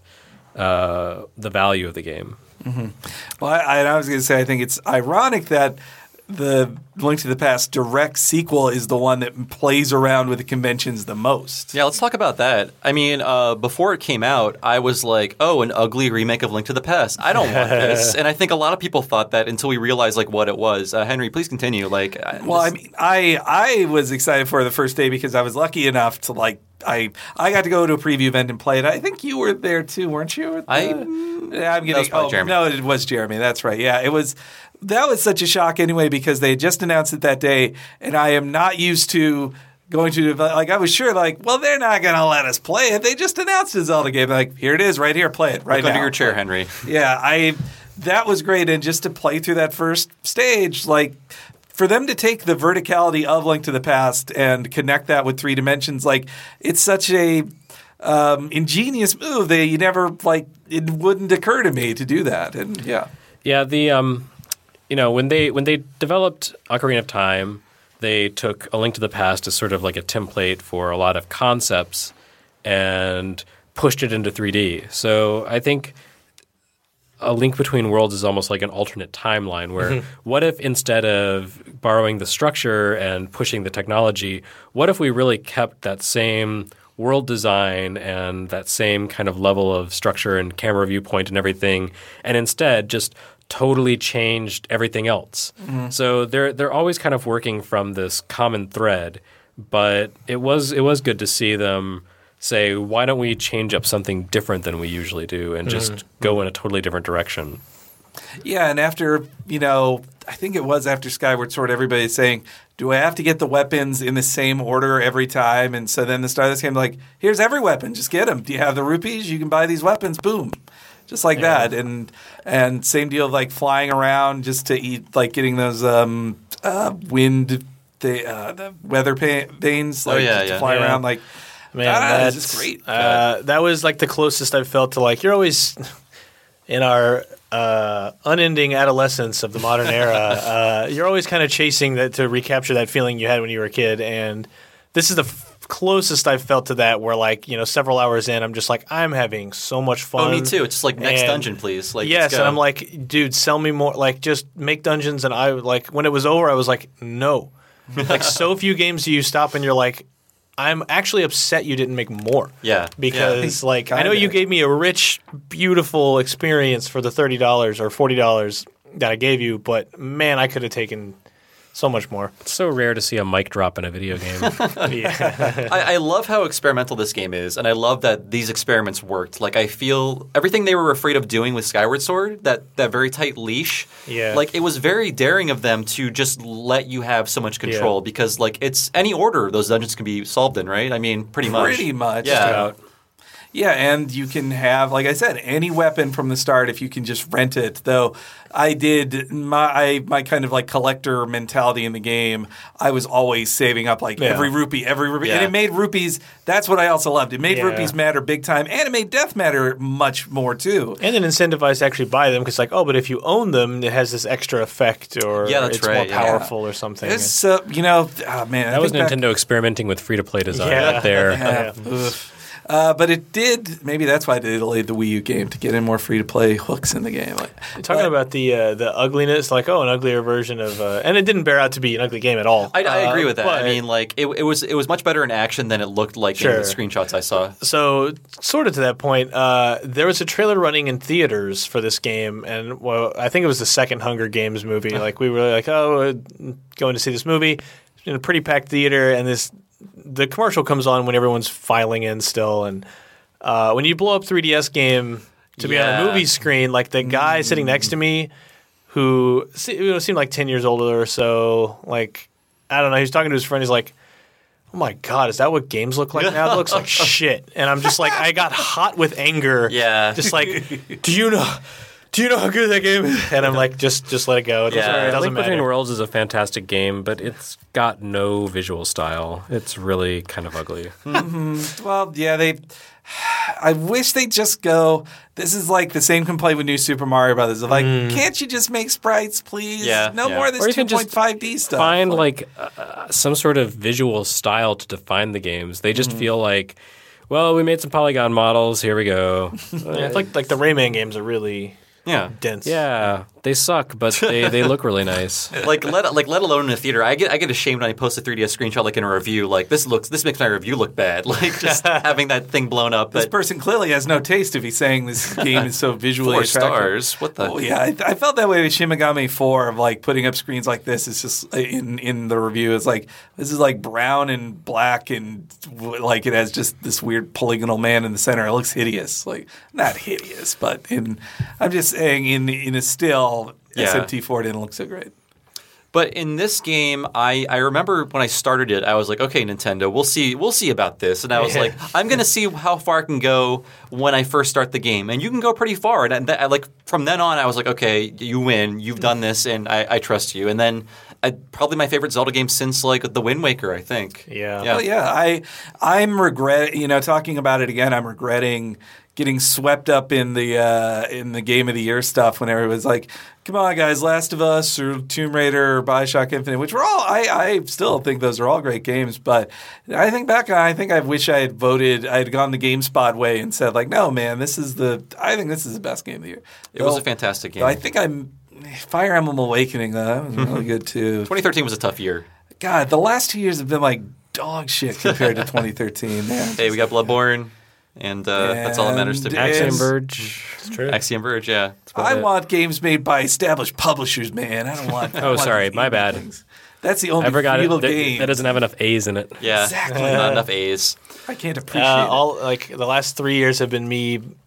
uh, the value of the game. Well, I, I was going to say, I think it's ironic that the Link to the Past direct sequel is the one that plays around with the conventions the most. Yeah, let's talk about that. I mean, uh, before it came out, I was like, oh, an ugly remake of Link to the Past. I don't want this. And I think a lot of people thought that until we realized like what it was. Uh, Henry, please continue. Like, I- Well, I this- mean, I I was excited for it the first day because I was lucky enough to like I I got to go to a preview event and play it. I think you were there too, weren't you? At the- I- yeah, I'm getting. was probably oh, Jeremy. no, it was Jeremy. That's right. Yeah, it was. That was such a shock anyway because they had just announced it that day, and I am not used to going to like I was sure like well they're not going to let us play it. They just announced a Zelda game. Like here it is, right here, play it right look now. under your chair, Henry. Yeah, I that was great, and just to play through that first stage, like for them to take the verticality of Link to the Past and connect that with three dimensions, like it's such a um, ingenious move that you never like. It wouldn't occur to me to do that, and yeah, Yeah, the um, you know when they when they developed Ocarina of Time, they took A Link to the Past as sort of like a template for a lot of concepts and pushed it into three D. So I think A Link Between Worlds is almost like an alternate timeline where what if instead of borrowing the structure and pushing the technology, what if we really kept that same world design and that same kind of level of structure and camera viewpoint and everything, and instead just totally changed everything else. So they're they're always kind of working from this common thread, but it was it was good to see them say, why don't we change up something different than we usually do and just go in a totally different direction. Yeah, and after, you know, I think it was after Skyward Sword, everybody's saying, do I have to get the weapons in the same order every time? And so then the start of this game, like, here's every weapon. Just get them. Do you have the rupees? You can buy these weapons. Boom. Just like yeah. that. And and same deal, like flying around just to eat, like getting those um, uh, wind, the, uh, the weather pa- vanes, like oh, yeah, just yeah. to fly yeah. around. Like, Man, ah, that's just great. Uh, that was like the closest I've felt to like you're always in our uh, unending adolescence of the modern era. uh, you're always kind of chasing that to recapture that feeling you had when you were a kid, and this is the f- closest I've felt to that. Where like you know, several hours in, I'm just like I'm having so much fun. Oh, me too. It's just like next And- dungeon, please. Like, yes, let's go. and I'm like, dude, sell me more. Like, just make dungeons. And I like when it was over, I was like, no. Like, so few games do you stop and you're like, I'm actually upset you didn't make more. Yeah. Because, Yeah. like, I know you gave me a rich, beautiful experience for the thirty dollars or forty dollars that I gave you, but man, I could have taken so much more. It's so rare to see a mic drop in a video game. Yeah. I, I love how experimental this game is, and I love that these experiments worked. Like, I feel everything they were afraid of doing with Skyward Sword, that, that very tight leash, Yeah. like, it was very daring of them to just let you have so much control Yeah. because, like, it's any order those dungeons can be solved in, right? I mean, pretty much. Pretty much. Yeah. About. Yeah, and you can have, like I said, any weapon from the start if you can just rent it. Though I did my I, my kind of like collector mentality in the game. I was always saving up like Yeah. every rupee, every rupee, Yeah. and it made rupees. That's what I also loved. It made Yeah. rupees matter big time, and it made death matter much more too. And then incentivized to actually buy them because, like, oh, but if you own them, it has this extra effect or Yeah, that's it's right, more yeah. powerful or something. It's so you know, oh, man, I That was think back- Nintendo experimenting with free-to-play design Yeah. right there. Yeah. Ugh. Uh, but it did. Maybe that's why they delayed the Wii U game to get in more free to play hooks in the game. Like, Talking but- about the uh, the ugliness, like oh, an uglier version of, uh, and it didn't bear out to be an ugly game at all. I, I Uh, agree with that. but- I mean, like, it, it was it was much better in action than it looked like in Sure. the screenshots I saw. so sort of to that point, uh, there was a trailer running in theaters for this game, and well, I think it was the second Hunger Games movie. Like we were like, oh, uh, going to see this movie in a pretty packed theater, and this the commercial comes on when everyone's filing in still, and uh, when you blow up three D S game to be on Yeah. a movie screen, like the guy sitting next to me, who se- you know, seemed like ten years older or so, like I don't know, he was talking to his friend. He's like, oh my God, is that what games look like now? It looks like shit. And I'm just like, I got hot with anger. Yeah. Just like, do you know, do you know how good that game is? And I'm like, just, just let it go. It doesn't, Yeah. it doesn't Link Between matter. Worlds is a fantastic game, but it's got no visual style. It's really kind of ugly. Well, yeah, they. I wish they'd just go. This is like the same complaint with New Super Mario Brothers. Of like, can't you just make sprites, please? Yeah, no yeah. more of Or this you two can just point five D stuff. Find like uh, some sort of visual style to define the games. They just feel like, well, we made some polygon models. Here we go. Yeah, it's like, like the Rayman games are really Yeah. dense. Yeah, they suck, but they, they look really nice. like let like let alone in a theater, I get I get ashamed when I post a three D S screenshot like in a review. Like this looks this makes my review look bad. Like just having that thing blown up. This But person clearly has no taste if he's saying this game is so visually four attractive. stars. What the? Oh yeah, I, I felt that way with Shin Megami four of like putting up screens like this. It's just in in the review. It's like this is like brown and black and like it has just this weird polygonal man in the center. It looks hideous. Like not hideous, but in I'm just saying in in a still Yeah. S M T four didn't look so great. But in this game, I, I remember when I started it, I was like, okay, Nintendo, we'll see we'll see about this. And I was Yeah. like, I'm going to see how far I can go when I first start the game. And you can go pretty far. And that, like from then on, I was like, okay, you win. You've done this, and I, I trust you. And then I, probably my favorite Zelda game since like the Wind Waker, I think. Yeah. Yeah. Well, yeah, I I'm regret you know talking about it again. I'm regretting getting swept up in the uh, in the Game of the Year stuff when everyone's like, "Come on, guys, Last of Us or Tomb Raider or Bioshock Infinite," which were all I, I still think those are all great games. But I think back, on I think I wish I had voted. I had gone the GameSpot way and said like, "No, man, this is the I think this is the best game of the year." It was Though- a fantastic game. though I think I'm Fire Emblem Awakening though that was really good too. twenty thirteen was a tough year. God, the last two years have been like dog shit compared to twenty thirteen. Man. Hey, we got Bloodborne, and uh, that's all that matters to me. And- Axiom Yes. Verge. It's true. Axiom Verge, yeah. I it. want games made by established publishers, man. I don't want. I don't Oh, want sorry, these my indie bad. things. That's the only I forgot real it. That, game. that doesn't have enough A's in it. Yeah, Exactly. not enough A's. I can't appreciate Uh, it. all like the last three years have been me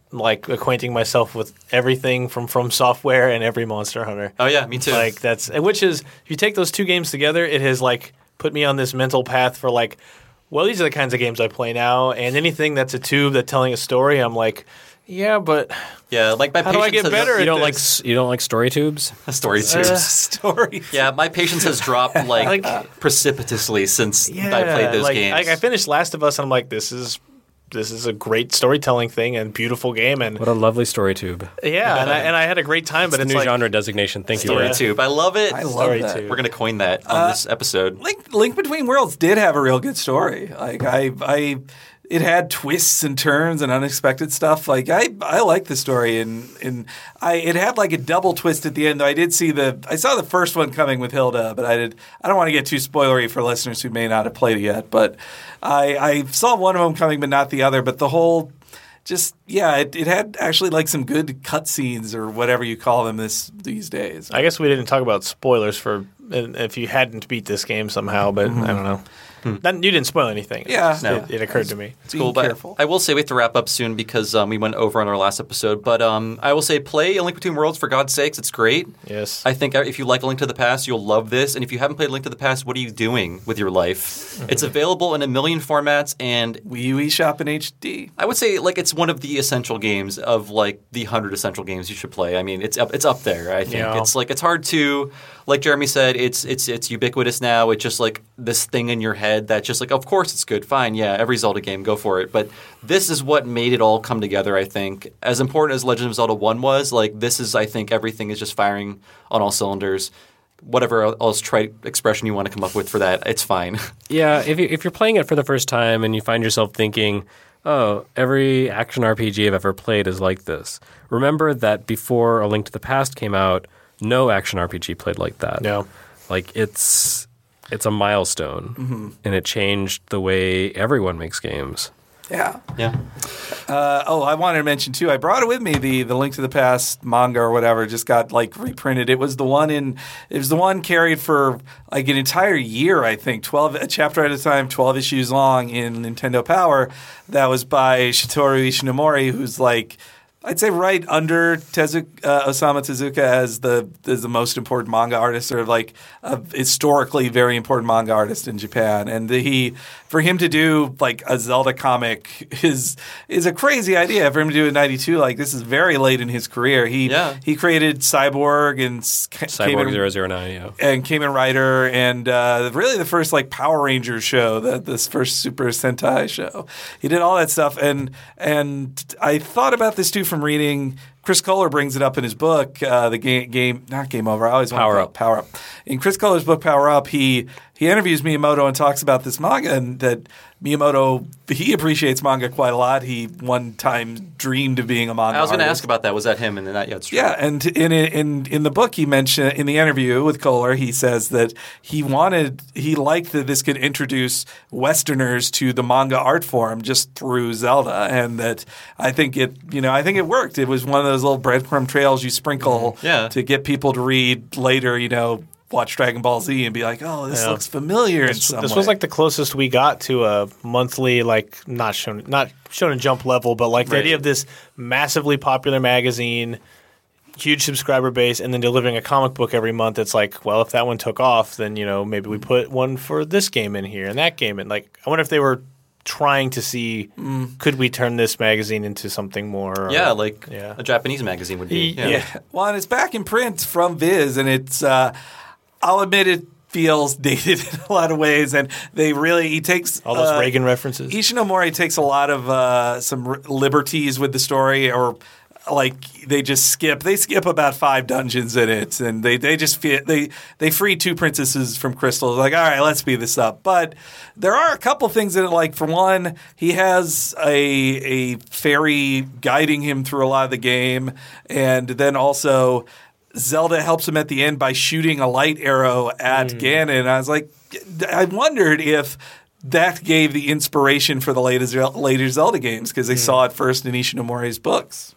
like acquainting myself with everything from From Software and every Monster Hunter. Oh yeah, me too. Like that's which is if you take those two games together, it has like put me on this mental path for like, well, these are the kinds of games I play now, and anything that's a tube that's telling a story, I'm like, yeah, but yeah, like my how do I get patience has- better? You at don't like this? s- you don't like story tubes? story tubes. Story. Yeah, my patience has dropped like, precipitously since Yeah, I played those like, games. Like I finished Last of Us, and I'm like, this is this is a great storytelling thing and beautiful game, and What a lovely story tube. yeah, and I, and I had a great time. But It's it's a new like, genre designation. Thank you, Story Ray. Yeah. tube. I love it. I love Story that. tube. We're gonna coin that on this episode. Link, Link Between Worlds did have a real good story. Like I, I, it had twists and turns and unexpected stuff. Like I, I like the story, and and I, it had like a double twist at the end. Though I did see the, I saw the first one coming with Hilda, but I did. I don't want to get too spoilery for listeners who may not have played it yet. But I, I saw one of them coming, but not the other. But the whole. Just yeah, it, it had actually like some good cutscenes or whatever you call them this these days. I guess we didn't talk about spoilers for if you hadn't beat this game somehow, but I don't know. Not, you didn't spoil anything. Yeah. It, No. it, it occurred to me. It's cool, but careful. I will say we have to wrap up soon because um, we went over on our last episode. But um, I will say play A Link Between Worlds for God's sakes. It's great. Yes. I think if you like A Link to the Past, you'll love this. And if you haven't played A Link to the Past, what are you doing with your life? It's available in a million formats, and Wii U eShop in H D. I would say like it's one of the essential games of like the hundred essential games you should play. I mean, it's up, it's up there. I think Yeah. it's like it's hard to, like Jeremy said, it's it's it's ubiquitous now. It's just like this thing in your head that just like, of course it's good, fine, yeah, every Zelda game, go for it. But this is what made it all come together. I think as important as Legend of Zelda One was, like this is, I think everything is just firing on all cylinders. Whatever else trite expression you want to come up with for that, it's fine. Yeah, if, you, if you're playing it for the first time and you find yourself thinking, oh, every action R P G I've ever played is like this, remember that before A Link to the Past came out, no action R P G played like that. No. Like, it's it's a milestone, and it changed the way everyone makes games. Yeah. Yeah. Uh, oh, I wanted to mention too. I brought it with me. The the Link to the Past manga or whatever just got like reprinted. It was the one in. It was the one carried for like an entire year. I think twelve a chapter at a time, twelve issues long in Nintendo Power. That was by Shigeru Ishinomori, who's like. I'd say right under Tezu, uh, Osamu Tezuka as the as the most important manga artist, or like a historically very important manga artist in Japan. And the, he, for him to do like a Zelda comic is is a crazy idea. For him to do it in ninety-two, like this is very late in his career. He Yeah. he created Cyborg and Cyborg zero zero nine, yeah. and Kamen Rider, and uh, really the first like Power Rangers show, that this first Super Sentai show. He did all that stuff, and and I thought about this too from reading. Chris Kohler brings it up in his book, uh, the game, game, not Game Over. I always want to Power call it Up. Power Up. In Chris Kohler's book, Power Up, he he interviews Miyamoto and talks about this manga, and that Miyamoto, he appreciates manga quite a lot. He one time dreamed of being a manga I was going to artist. ask about that. Was that him? And then that, yeah, it's true. Yeah, and in in in the book, he mentioned in the interview with Kohler, he says that he wanted, he liked that this could introduce Westerners to the manga art form just through Zelda, and that I think it, you know, I think it worked. It was one of those little breadcrumb trails you sprinkle Yeah. to get people to read later, you know. Watch Dragon Ball Z and be like, "Oh, this Yeah. looks familiar in This, some this way." was like the closest we got to a monthly, like not shown, not Shonen Jump level, but like the Right. idea of this massively popular magazine, huge subscriber base, and then delivering a comic book every month. It's like, well, if that one took off, then you know maybe we put one for this game in here and that game in. Like, I wonder if they were trying to see could we turn this magazine into something more? Yeah, uh, like yeah. a Japanese magazine would be. Yeah. Yeah. Well, and it's back in print from Viz, and it's, uh, I'll admit it feels dated in a lot of ways, and they really, he takes all those uh, Reagan references. Ishinomori takes a lot of uh, some r- liberties with the story, or like they just skip. They skip about five dungeons in it, and they, they just feel, they they free two princesses from crystals. Like, all right, let's speed this up. But there are a couple things in it. Like, for one, he has a a fairy guiding him through a lot of the game, and then also Zelda helps him at the end by shooting a light arrow at Ganon. I was like, I wondered if that gave the inspiration for the later, later Zelda games, because they saw it first in Ishinomori's books.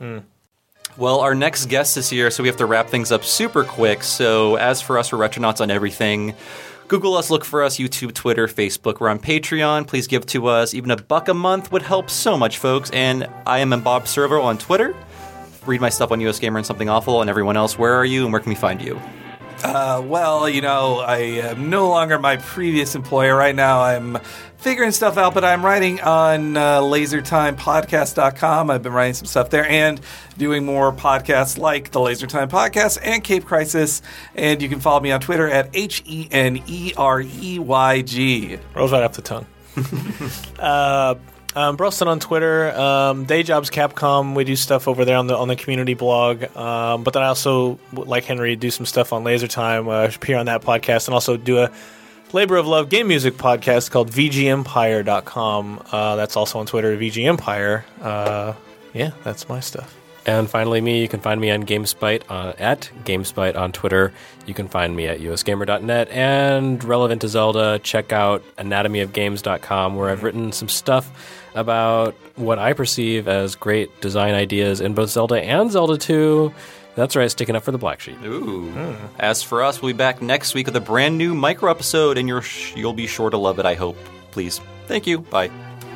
Well, our next guest is here, so we have to wrap things up super quick. So as for us, we're Retronauts on everything. Google us, look for us, YouTube, Twitter, Facebook. We're on Patreon. Please give to us. Even a buck a month would help so much, folks. And I am Bob Servo on Twitter. Read my stuff on U S Gamer and Something Awful. And everyone else, where are you and where can we find you? Uh, well, you know, I am no longer my previous employer. Right now I'm figuring stuff out, but I'm writing on uh, laser time podcast dot com. I've been writing some stuff there and doing more podcasts like the LaserTime Podcast and Cape Crisis. And you can follow me on Twitter at H E N E R E Y G. Rolls right off the tongue. uh, Um, Broston on Twitter, um, Day Jobs Capcom. We do stuff over there on the on the community blog. Um, but then I also, like Henry, do some stuff on LaserTime. Uh, appear on that podcast, and also do a labor of love game music podcast called V G Empire dot com. Uh, that's also on Twitter, V G Empire. Uh, yeah, that's my stuff. And finally, me, you can find me on GameSpite uh, at GameSpite on Twitter. You can find me at U S gamer dot net. And relevant to Zelda, check out anatomy of games dot com, where I've written some stuff about what I perceive as great design ideas in both Zelda and Zelda two. That's right, sticking up for the black sheep. Ooh. Mm. As for us, we'll be back next week with a brand new micro episode, and you're sh- you'll be sure to love it, I hope. Please. Thank you. Bye.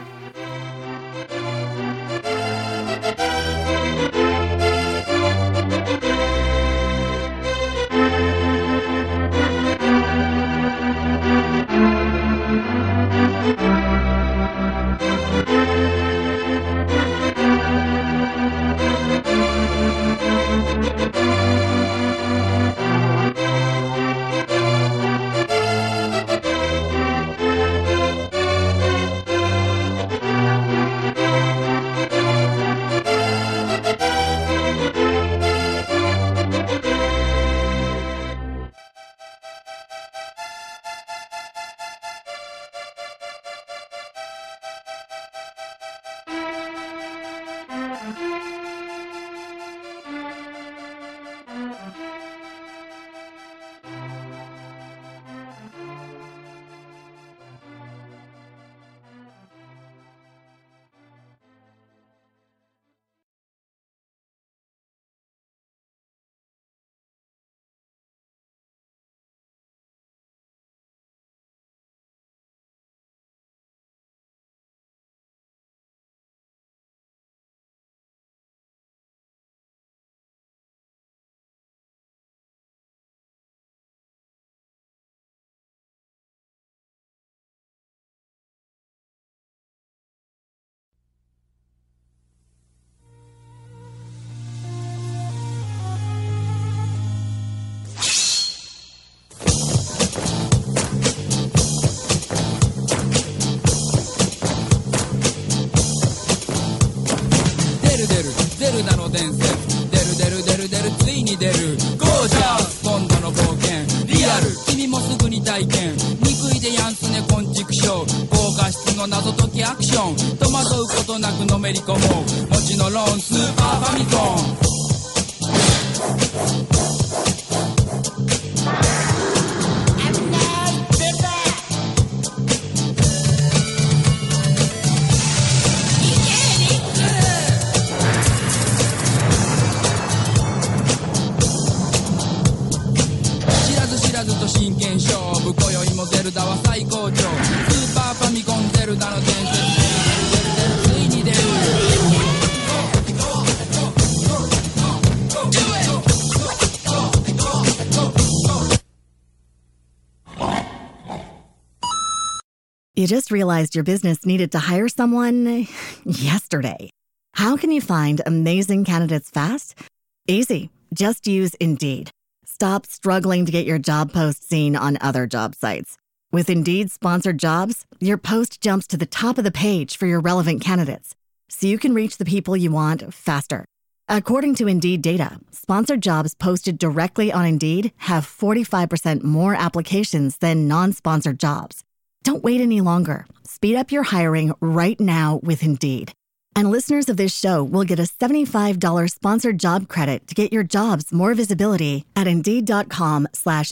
You just realized your business needed to hire someone yesterday. How can you find amazing candidates fast? Easy. Just use Indeed. Stop struggling to get your job post seen on other job sites. With Indeed sponsored jobs, your post jumps to the top of the page for your relevant candidates, so you can reach the people you want faster. According to Indeed data, sponsored jobs posted directly on Indeed have forty-five percent more applications than non-sponsored jobs. Don't wait any longer. Speed up your hiring right now with Indeed. And listeners of this show will get a seventy-five dollars sponsored job credit to get your jobs more visibility at Indeed.com slash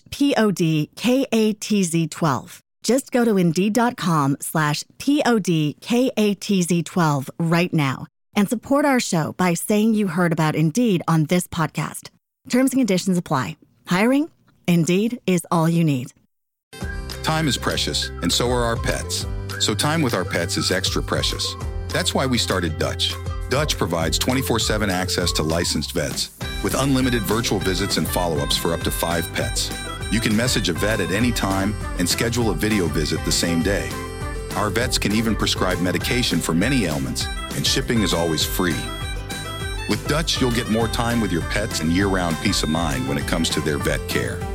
P-O-D-K-A-T-Z-12. Just go to Indeed.com slash P-O-D-K-A-T-Z-12 right now and support our show by saying you heard about Indeed on this podcast. Terms and conditions apply. Hiring? Indeed is all you need. Time is precious, and so are our pets. So time with our pets is extra precious. That's why we started Dutch. Dutch provides twenty-four seven access to licensed vets with unlimited virtual visits and follow-ups for up to five pets. You can message a vet at any time and schedule a video visit the same day. Our vets can even prescribe medication for many ailments, and shipping is always free. With Dutch, you'll get more time with your pets and year-round peace of mind when it comes to their vet care.